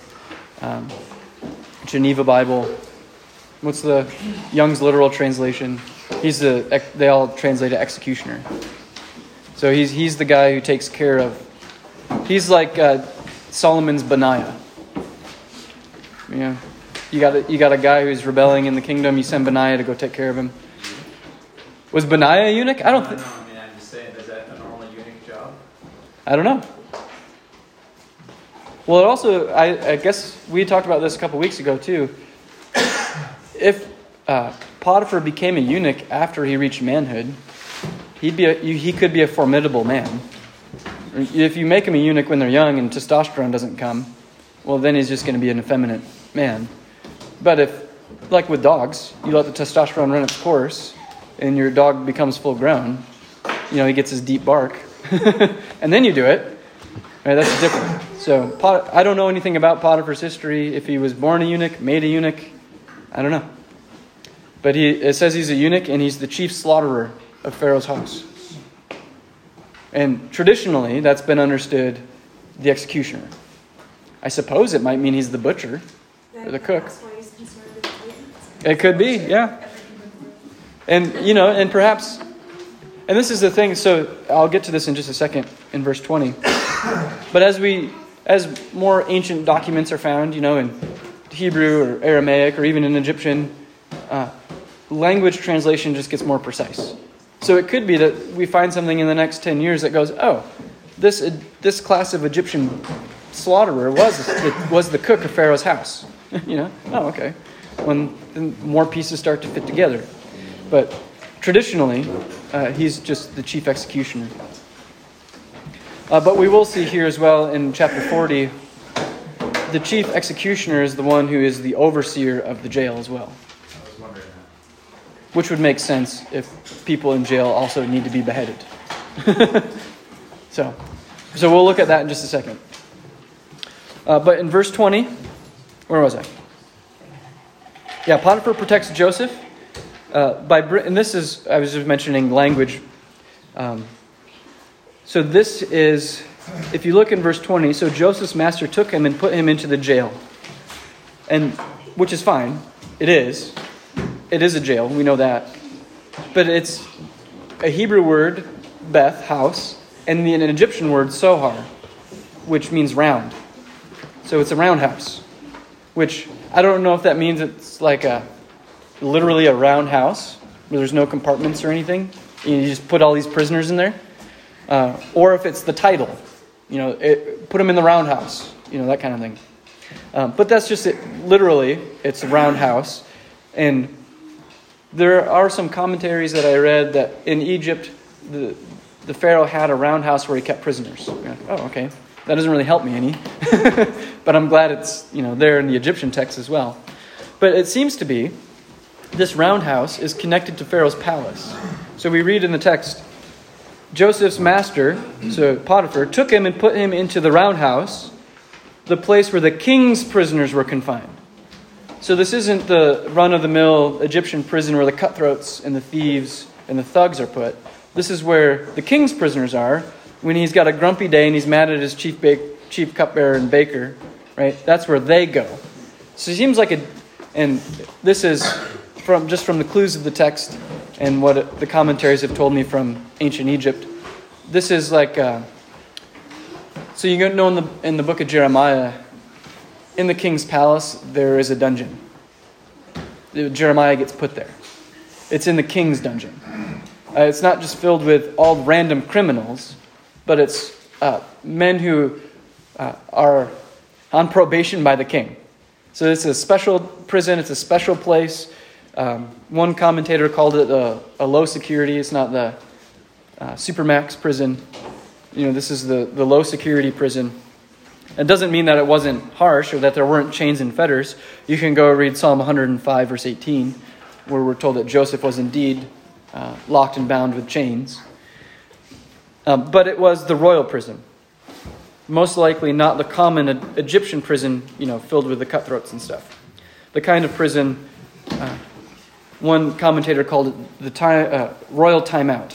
Geneva Bible, what's the Young's literal translation? They all translate it executioner. So he's the guy who takes care of. He's like Solomon's Benaiah. You know, you got a guy who's rebelling in the kingdom. You send Benaiah to go take care of him. Was Benaiah a eunuch? I don't think. No, I mean, I'm just saying, is that a normal eunuch job? I don't know. Well, it also, I guess we talked about this a couple weeks ago too. If Potiphar became a eunuch after he reached manhood, he could be a formidable man. If you make him a eunuch when they're young and testosterone doesn't come, well, then he's just going to be an effeminate man. But if, like with dogs, you let the testosterone run its course and your dog becomes full grown, he gets his deep bark, and then you do it, right, that's different. So I don't know anything about Potiphar's history, if he was born a eunuch, made a eunuch, I don't know. But it says he's a eunuch and he's the chief slaughterer of Pharaoh's house. And traditionally, that's been understood the executioner. I suppose it might mean he's the butcher or the cook. That's why he's concerned with Titans. It could be, yeah. And, and perhaps, and this is the thing, so I'll get to this in just a second in verse 20. But as more ancient documents are found, in Hebrew or Aramaic or even in Egyptian, language translation just gets more precise. So it could be that we find something in the next 10 years that goes, oh, this class of Egyptian slaughterer was the cook of Pharaoh's house. Oh, okay. When more pieces start to fit together. But traditionally, he's just the chief executioner. But we will see here as well in chapter 40, the chief executioner is the one who is the overseer of the jail as well. I was wondering that. Which would make sense if people in jail also need to be beheaded. So we'll look at that in just a second. But in verse 20, where was I? Yeah, Potiphar protects Joseph. And this is, I was just mentioning language. So this is, if you look in verse 20, so Joseph's master took him and put him into the jail. And, which is fine. It is. It is a jail, we know that. But it's a Hebrew word, Beth, house, and an Egyptian word, Sohar, which means round. So it's a roundhouse, which I don't know if that means it's like literally a round house where there's no compartments or anything. You just put all these prisoners in there. Or if it's the title, put them in the roundhouse, that kind of thing. But that's just it. Literally, it's a roundhouse. And there are some commentaries that I read that in Egypt, the Pharaoh had a roundhouse where he kept prisoners. You're like, oh, okay. That doesn't really help me any. But I'm glad it's, there in the Egyptian text as well. But it seems to be this roundhouse is connected to Pharaoh's palace. So we read in the text, Joseph's master, so Potiphar, took him and put him into the roundhouse, the place where the king's prisoners were confined. So this isn't the run-of-the-mill Egyptian prison where the cutthroats and the thieves and the thugs are put. This is where the king's prisoners are when he's got a grumpy day and he's mad at his chief cupbearer and baker, right? That's where they go. So it seems like and this is from the clues of the text and what the commentaries have told me from ancient Egypt. This is like, so you know in the book of Jeremiah, in the king's palace, there is a dungeon. Jeremiah gets put there. It's in the king's dungeon. It's not just filled with all random criminals, but it's men who are on probation by the king. So it's a special prison. It's a special place. One commentator called it a low security. It's not the supermax prison. This is the low security prison. It doesn't mean that it wasn't harsh or that there weren't chains and fetters. You can go read Psalm 105, verse 18, where we're told that Joseph was indeed locked and bound with chains. But it was the royal prison. Most likely not the common Egyptian prison, filled with the cutthroats and stuff. The kind of prison, one commentator called it the royal timeout.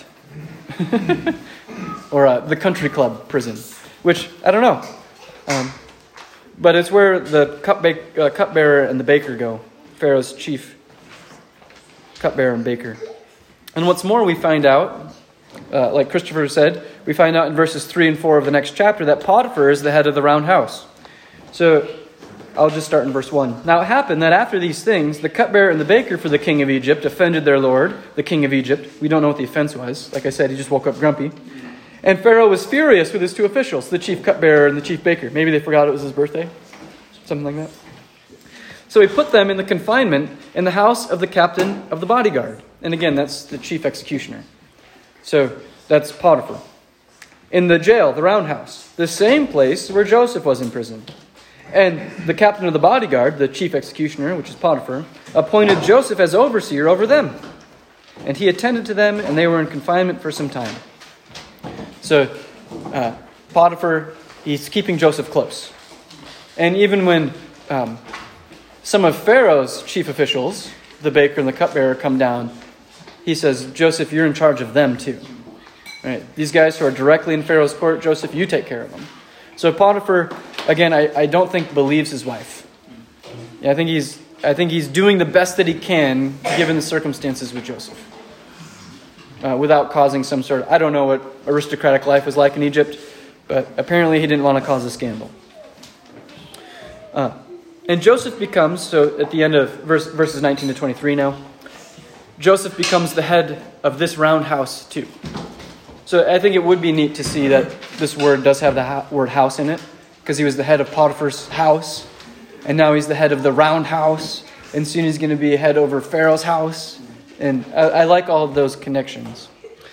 Or the country club prison, which, I don't know. But it's where the cupbearer and the baker go, Pharaoh's chief cupbearer and baker. And what's more, we find out, like Christopher said, we find out in verses 3 and 4 of the next chapter that Potiphar is the head of the round house. So I'll just start in verse 1. Now it happened that after these things, the cupbearer and the baker for the king of Egypt offended their lord, the king of Egypt. We don't know what the offense was. Like I said, he just woke up grumpy. And Pharaoh was furious with his two officials, the chief cupbearer and the chief baker. Maybe they forgot it was his birthday. Something like that. So he put them in the confinement in the house of the captain of the bodyguard. And again, that's the chief executioner. So that's Potiphar. In the jail, the roundhouse, the same place where Joseph was in prison. And the captain of the bodyguard, the chief executioner, which is Potiphar, appointed Joseph as overseer over them. And he attended to them, and they were in confinement for some time. So Potiphar, he's keeping Joseph close. And even when some of Pharaoh's chief officials, the baker and the cupbearer, come down, he says, Joseph, you're in charge of them too. Right? These guys who are directly in Pharaoh's court, Joseph, you take care of them. So Potiphar, again, I don't think believes his wife. Yeah, I think he's doing the best that he can given the circumstances with Joseph. Without causing some sort of, I don't know what aristocratic life was like in Egypt, but apparently he didn't want to cause a scandal. And Joseph becomes, so at the end of verses 19 to 23 now, Joseph becomes the head of this roundhouse too. So I think it would be neat to see that this word does have the word house in it, because he was the head of Potiphar's house, and now he's the head of the roundhouse, and soon he's going to be head over Pharaoh's house. And I like all of those connections.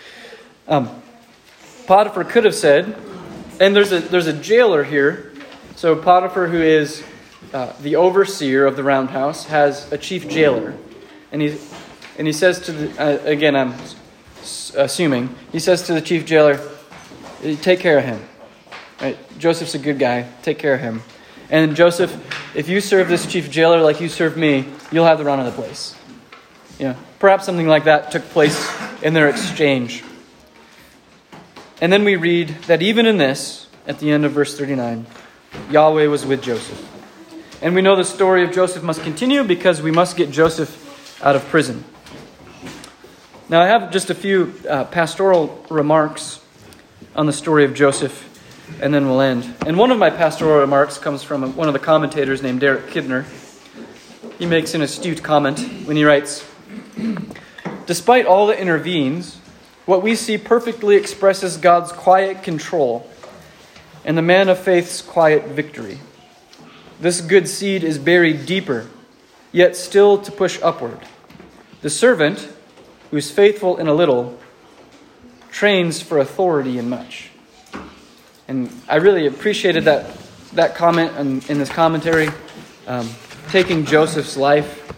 Potiphar could have said, and there's a jailer here. So Potiphar, who is the overseer of the roundhouse, has a chief jailer, and he says to the again, I'm assuming he says to the chief jailer, "Take care of him. Right? Joseph's a good guy. Take care of him. And Joseph, if you serve this chief jailer like you serve me, you'll have the run of the place." Perhaps something like that took place in their exchange. And then we read that even in this, at the end of verse 39, Yahweh was with Joseph. And we know the story of Joseph must continue because we must get Joseph out of prison. Now I have just a few pastoral remarks on the story of Joseph, and then we'll end. And one of my pastoral remarks comes from one of the commentators named Derek Kidner. He makes an astute comment when he writes, "Despite all that intervenes, what we see perfectly expresses God's quiet control and the man of faith's quiet victory. This good seed is buried deeper, yet still to push upward. The servant, who is faithful in a little, trains for authority in much." And I really appreciated that comment in this commentary, taking Joseph's life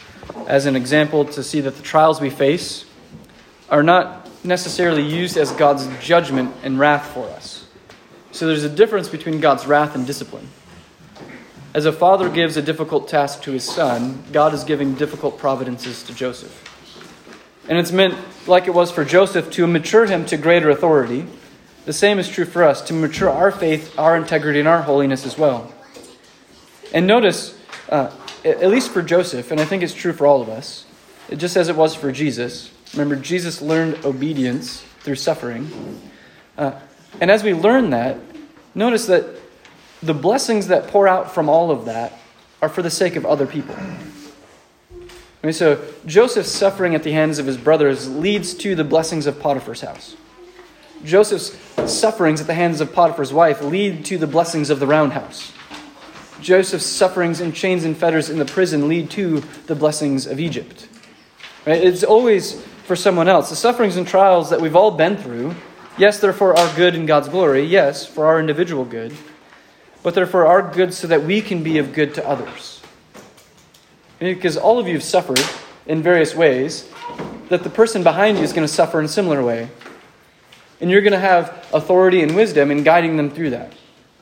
as an example to see that the trials we face are not necessarily used as God's judgment and wrath for us. So there's a difference between God's wrath and discipline. As a father gives a difficult task to his son, God is giving difficult providences to Joseph. And it's meant, like it was for Joseph, to mature him to greater authority. The same is true for us, to mature our faith, our integrity, and our holiness as well. And notice, at least for Joseph, and I think it's true for all of us, just as it was for Jesus. Remember, Jesus learned obedience through suffering. And as we learn that, notice that the blessings that pour out from all of that are for the sake of other people. Okay, so Joseph's suffering at the hands of his brothers leads to the blessings of Potiphar's house. Joseph's sufferings at the hands of Potiphar's wife lead to the blessings of the roundhouse. Joseph's sufferings in chains and fetters in the prison lead to the blessings of Egypt. Right? It's always for someone else. The sufferings and trials that we've all been through, yes, they're for our good and God's glory. Yes, for our individual good. But they're for our good so that we can be of good to others. Because all of you have suffered in various ways, that the person behind you is going to suffer in a similar way. And you're going to have authority and wisdom in guiding them through that.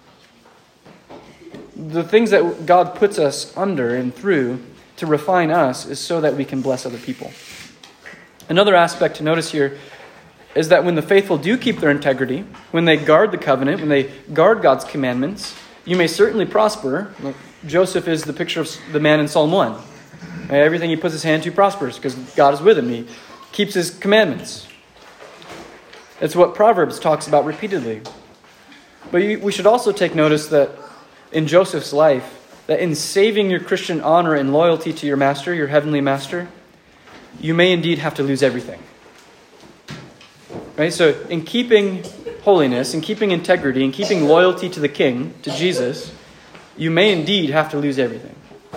The things that God puts us under and through to refine us is so that we can bless other people. Another aspect to notice here is that when the faithful do keep their integrity, when they guard the covenant, when they guard God's commandments, you may certainly prosper. Joseph is the picture of the man in Psalm 1. Everything he puts his hand to prospers because God is with him. He keeps his commandments. It's what Proverbs talks about repeatedly. But we should also take notice that in Joseph's life, that in saving your Christian honor and loyalty to your master, your heavenly master, you may indeed have to lose everything. Right? So in keeping holiness, in keeping integrity, in keeping loyalty to the King, to Jesus, you may indeed have to lose everything.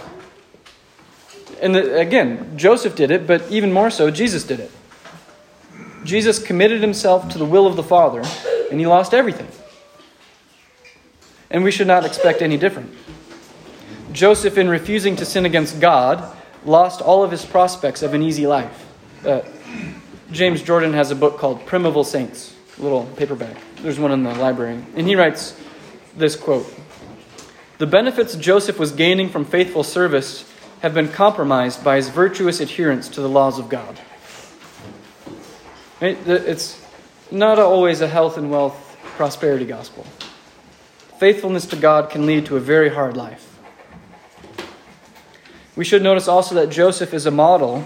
And again, Joseph did it, but even more so, Jesus did it. Jesus committed himself to the will of the Father, and he lost everything. And we should not expect any different. Joseph, in refusing to sin against God, lost all of his prospects of an easy life. James Jordan has a book called Primeval Saints, a little paperback. There's one in the library. And he writes this quote: "The benefits Joseph was gaining from faithful service have been compromised by his virtuous adherence to the laws of God." Right? It's not always a health and wealth prosperity gospel. Faithfulness to God can lead to a very hard life. We should notice also that Joseph is a model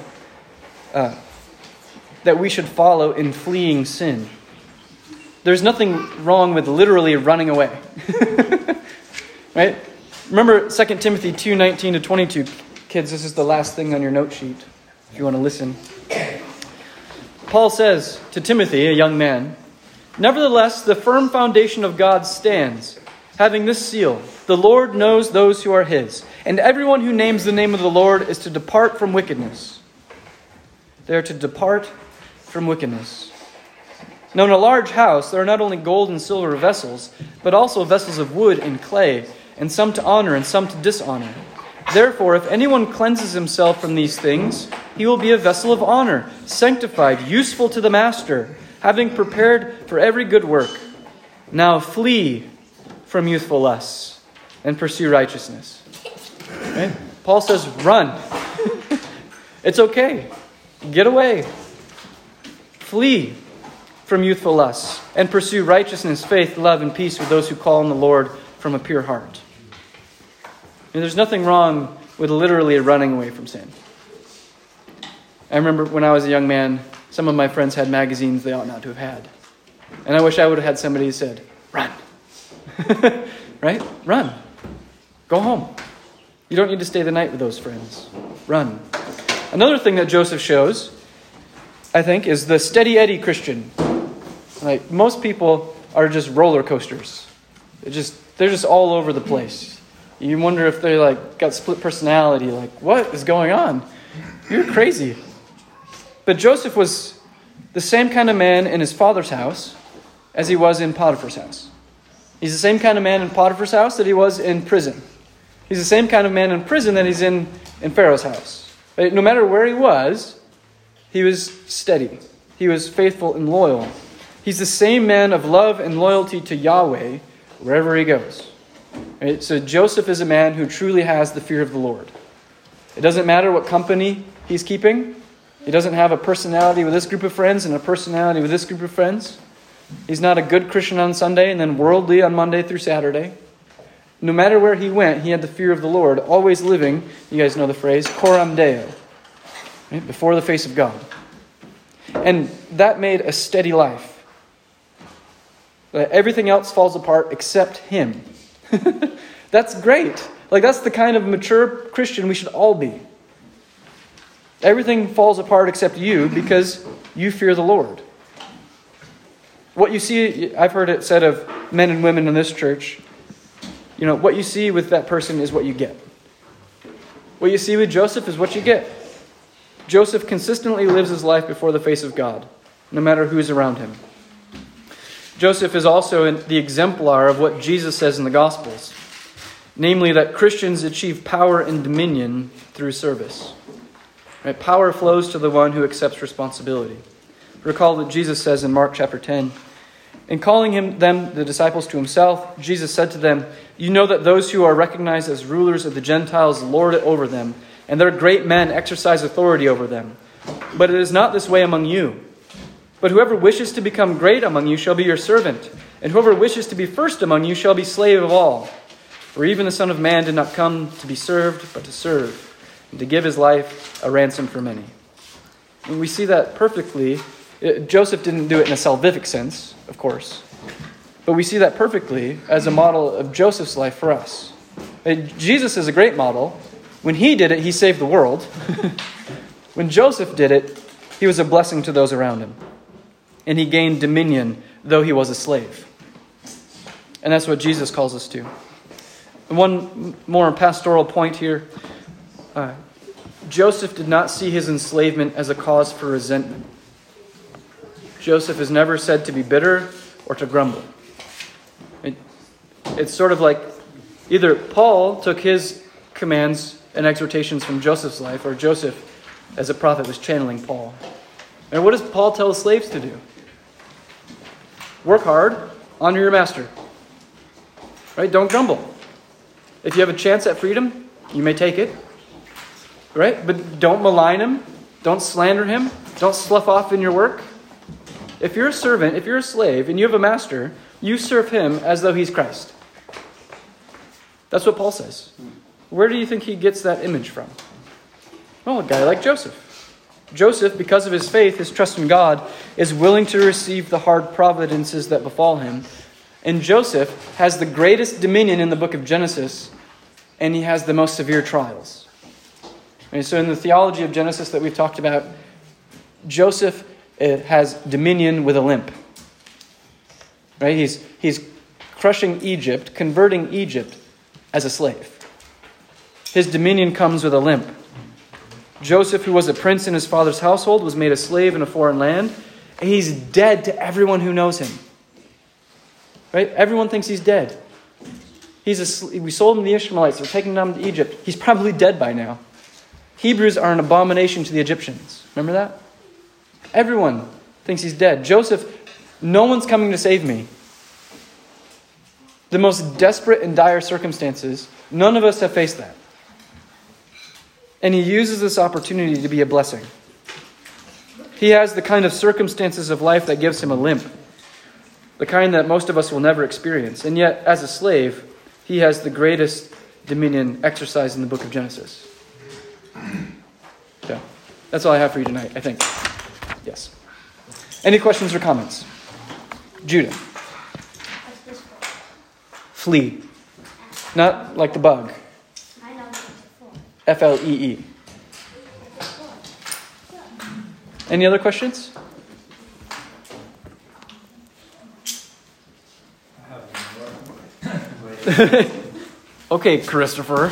that we should follow in fleeing sin. There's nothing wrong with literally running away. Right? Remember 2 Timothy 2:19-22. Kids, this is the last thing on your note sheet, if you want to listen. Paul says to Timothy, a young man, "Nevertheless, the firm foundation of God stands, having this seal: the Lord knows those who are his, and everyone who names the name of the Lord is to depart from wickedness." They are to depart from wickedness. Now, in a large house, there are not only gold and silver vessels, but also vessels of wood and clay, and some to honor and some to dishonor. Therefore, if anyone cleanses himself from these things, he will be a vessel of honor, sanctified, useful to the master, having prepared for every good work. Now flee from youthful lusts and pursue righteousness. Right? Paul says, run. It's okay. Get away. Flee from youthful lusts and pursue righteousness, faith, love, and peace with those who call on the Lord from a pure heart. And there's nothing wrong with literally running away from sin. I remember when I was a young man, some of my friends had magazines they ought not to have had. And I wish I would have had somebody who said, run. Right? Run. Go home. You don't need to stay the night with those friends. Run. Another thing that Joseph shows, I think, is the steady Eddie Christian. Like, most people are just roller coasters. They're just all over the place. You wonder if they got split personality. Like, what is going on? You're crazy. But Joseph was the same kind of man in his father's house as he was in Potiphar's house. He's the same kind of man in Potiphar's house that he was in prison. He's the same kind of man in prison that he's in Pharaoh's house. Right? No matter where he was steady. He was faithful and loyal. He's the same man of love and loyalty to Yahweh wherever he goes. Right? So Joseph is a man who truly has the fear of the Lord. It doesn't matter what company he's keeping. He doesn't have a personality with this group of friends and a personality with this group of friends. He's not a good Christian on Sunday and then worldly on Monday through Saturday. No matter where he went, he had the fear of the Lord, always living, you guys know the phrase, coram Deo, right? Before the face of God. And that made a steady life. Everything else falls apart except him. That's great. That's the kind of mature Christian we should all be. Everything falls apart except you because you fear the Lord. What you see, I've heard it said of men and women in this church, what you see with that person is what you get. What you see with Joseph is what you get. Joseph consistently lives his life before the face of God, no matter who's around him. Joseph is also the exemplar of what Jesus says in the Gospels, namely that Christians achieve power and dominion through service. Right? Power flows to the one who accepts responsibility. Recall that Jesus says in Mark chapter 10, in calling them, the disciples, to himself, Jesus said to them, "You know that those who are recognized as rulers of the Gentiles lord it over them, and their great men exercise authority over them. But it is not this way among you. But whoever wishes to become great among you shall be your servant, and whoever wishes to be first among you shall be slave of all. For even the Son of Man did not come to be served, but to serve, and to give his life a ransom for many." And we see that perfectly. Joseph didn't do it in a salvific sense, of course. But we see that perfectly as a model of Joseph's life for us. Jesus is a great model. When he did it, he saved the world. When Joseph did it, he was a blessing to those around him. And he gained dominion, though he was a slave. And that's what Jesus calls us to. And one more pastoral point here. Joseph did not see his enslavement as a cause for resentment. Joseph is never said to be bitter or to grumble. It's sort of like either Paul took his commands and exhortations from Joseph's life, or Joseph, as a prophet, was channeling Paul. And what does Paul tell slaves to do? Work hard, honor your master. Right? Don't grumble. If you have a chance at freedom, you may take it. Right? But don't malign him. Don't slander him. Don't slough off in your work. If you're a servant, if you're a slave, and you have a master, you serve him as though he's Christ. That's what Paul says. Where do you think he gets that image from? Well, a guy like Joseph. Joseph, because of his faith, his trust in God, is willing to receive the hard providences that befall him. And Joseph has the greatest dominion in the book of Genesis, and he has the most severe trials. And so in the theology of Genesis that we've talked about, Joseph has dominion with a limp. Right? He's crushing Egypt, converting Egypt as a slave. His dominion comes with a limp. Joseph, who was a prince in his father's household, was made a slave in a foreign land, and he's dead to everyone who knows him. Right? Everyone thinks he's dead. We sold him to the Ishmaelites. They're taking him down to Egypt. He's probably dead by now. Hebrews are an abomination to the Egyptians. Remember that? Everyone thinks he's dead. Joseph, no one's coming to save me. The most desperate and dire circumstances, none of us have faced that. And he uses this opportunity to be a blessing. He has the kind of circumstances of life that gives him a limp. The kind that most of us will never experience. And yet, as a slave, he has the greatest dominion exercised in the book of Genesis. So, that's all I have for you tonight, I think. Yes. Any questions or comments? Judah. Flee. Not like the bug. Flee. Any other questions? Okay, Christopher.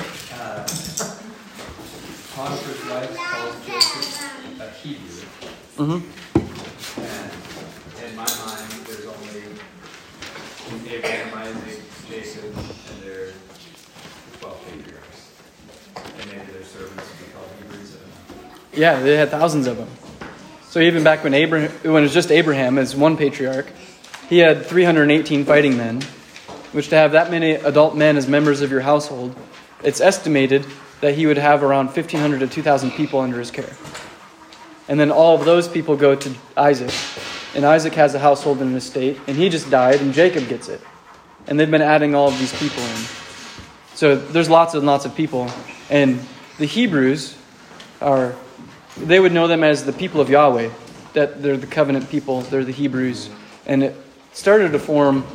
Potiphar's wife calls Joseph a Hebrew. Mm-hmm. And in my mind, there's only Abraham, Isaac, Jacob, and their 12 patriarchs. And maybe their servants would be called Hebrews. I don't know. Yeah, they had thousands of them. So even back when it was just Abraham as one patriarch, he had 318 fighting men, which to have that many adult men as members of your household, it's estimated that he would have around 1,500 to 2,000 people under his care. And then all of those people go to Isaac, and Isaac has a household and an estate, and he just died, and Jacob gets it. And they've been adding all of these people in. So there's lots and lots of people. And the Hebrews they would know them as the people of Yahweh, that they're the covenant people, they're the Hebrews. And it started to form,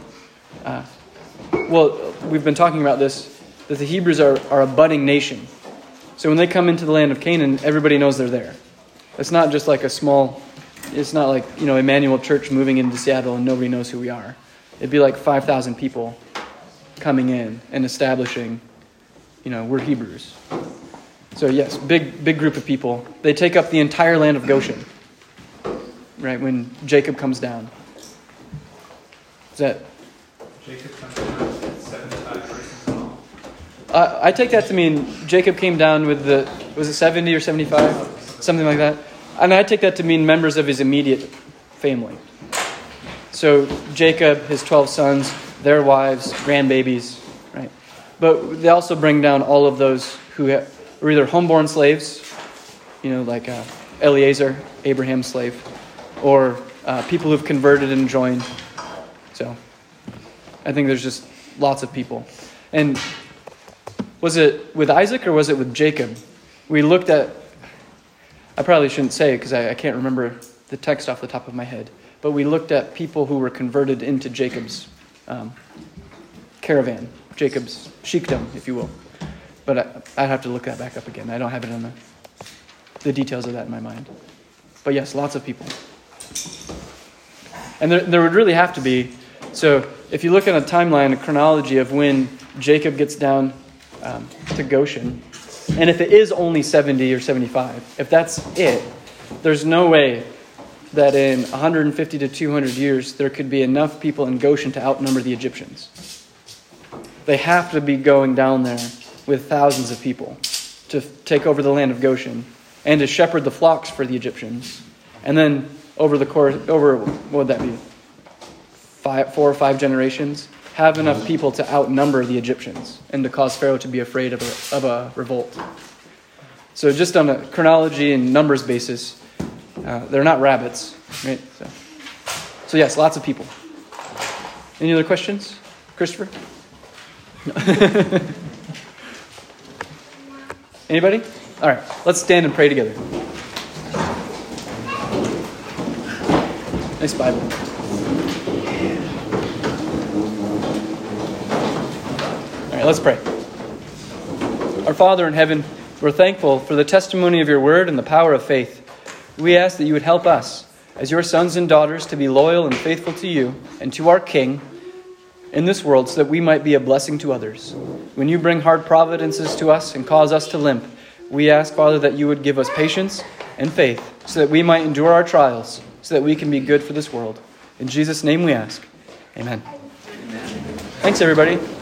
we've been talking about this, that the Hebrews are a budding nation. So when they come into the land of Canaan, everybody knows they're there. It's not just like it's not like, Emmanuel Church moving into Seattle and nobody knows who we are. It'd be like 5,000 people coming in and establishing, we're Hebrews. So yes, big group of people. They take up the entire land of Goshen, right, when Jacob comes down. Is that... Jacob comes down with 75 persons in all. I take that to mean Jacob came down with was it 70 or 75? Something like that. And I take that to mean members of his immediate family. So Jacob, his 12 sons, their wives, grandbabies, right? But they also bring down all of those who were either homeborn slaves, like Eliezer, Abraham's slave, or people who've converted and joined. So I think there's just lots of people. And was it with Isaac or was it with Jacob? We looked at, I probably shouldn't say it because I can't remember the text off the top of my head, but we looked at people who were converted into Jacob's caravan, Jacob's sheikdom, if you will. But I'd have to look that back up again. I don't have it on the details of that in my mind. But yes, lots of people. And there would really have to be. So if you look at a timeline, a chronology of when Jacob gets down to Goshen, and if it is only 70 or 75, if that's it, there's no way that in 150 to 200 years there could be enough people in Goshen to outnumber the Egyptians. They have to be going down there with thousands of people to take over the land of Goshen and to shepherd the flocks for the Egyptians. And then over what would that be? 4 or 5 generations, have enough people to outnumber the Egyptians and to cause Pharaoh to be afraid of a revolt. So just on a chronology and numbers basis, they're not rabbits, right? So yes, lots of people. Any other questions? Christopher? No. Anybody? All right, let's stand and pray together. Nice Bible. All right, let's pray. Our Father in heaven, we're thankful for the testimony of your word and the power of faith. We ask that you would help us, as your sons and daughters, to be loyal and faithful to you and to our King in this world so that we might be a blessing to others. When you bring hard providences to us and cause us to limp, we ask, Father, that you would give us patience and faith so that we might endure our trials, so that we can be good for this world. In Jesus' name we ask. Amen. Thanks, everybody.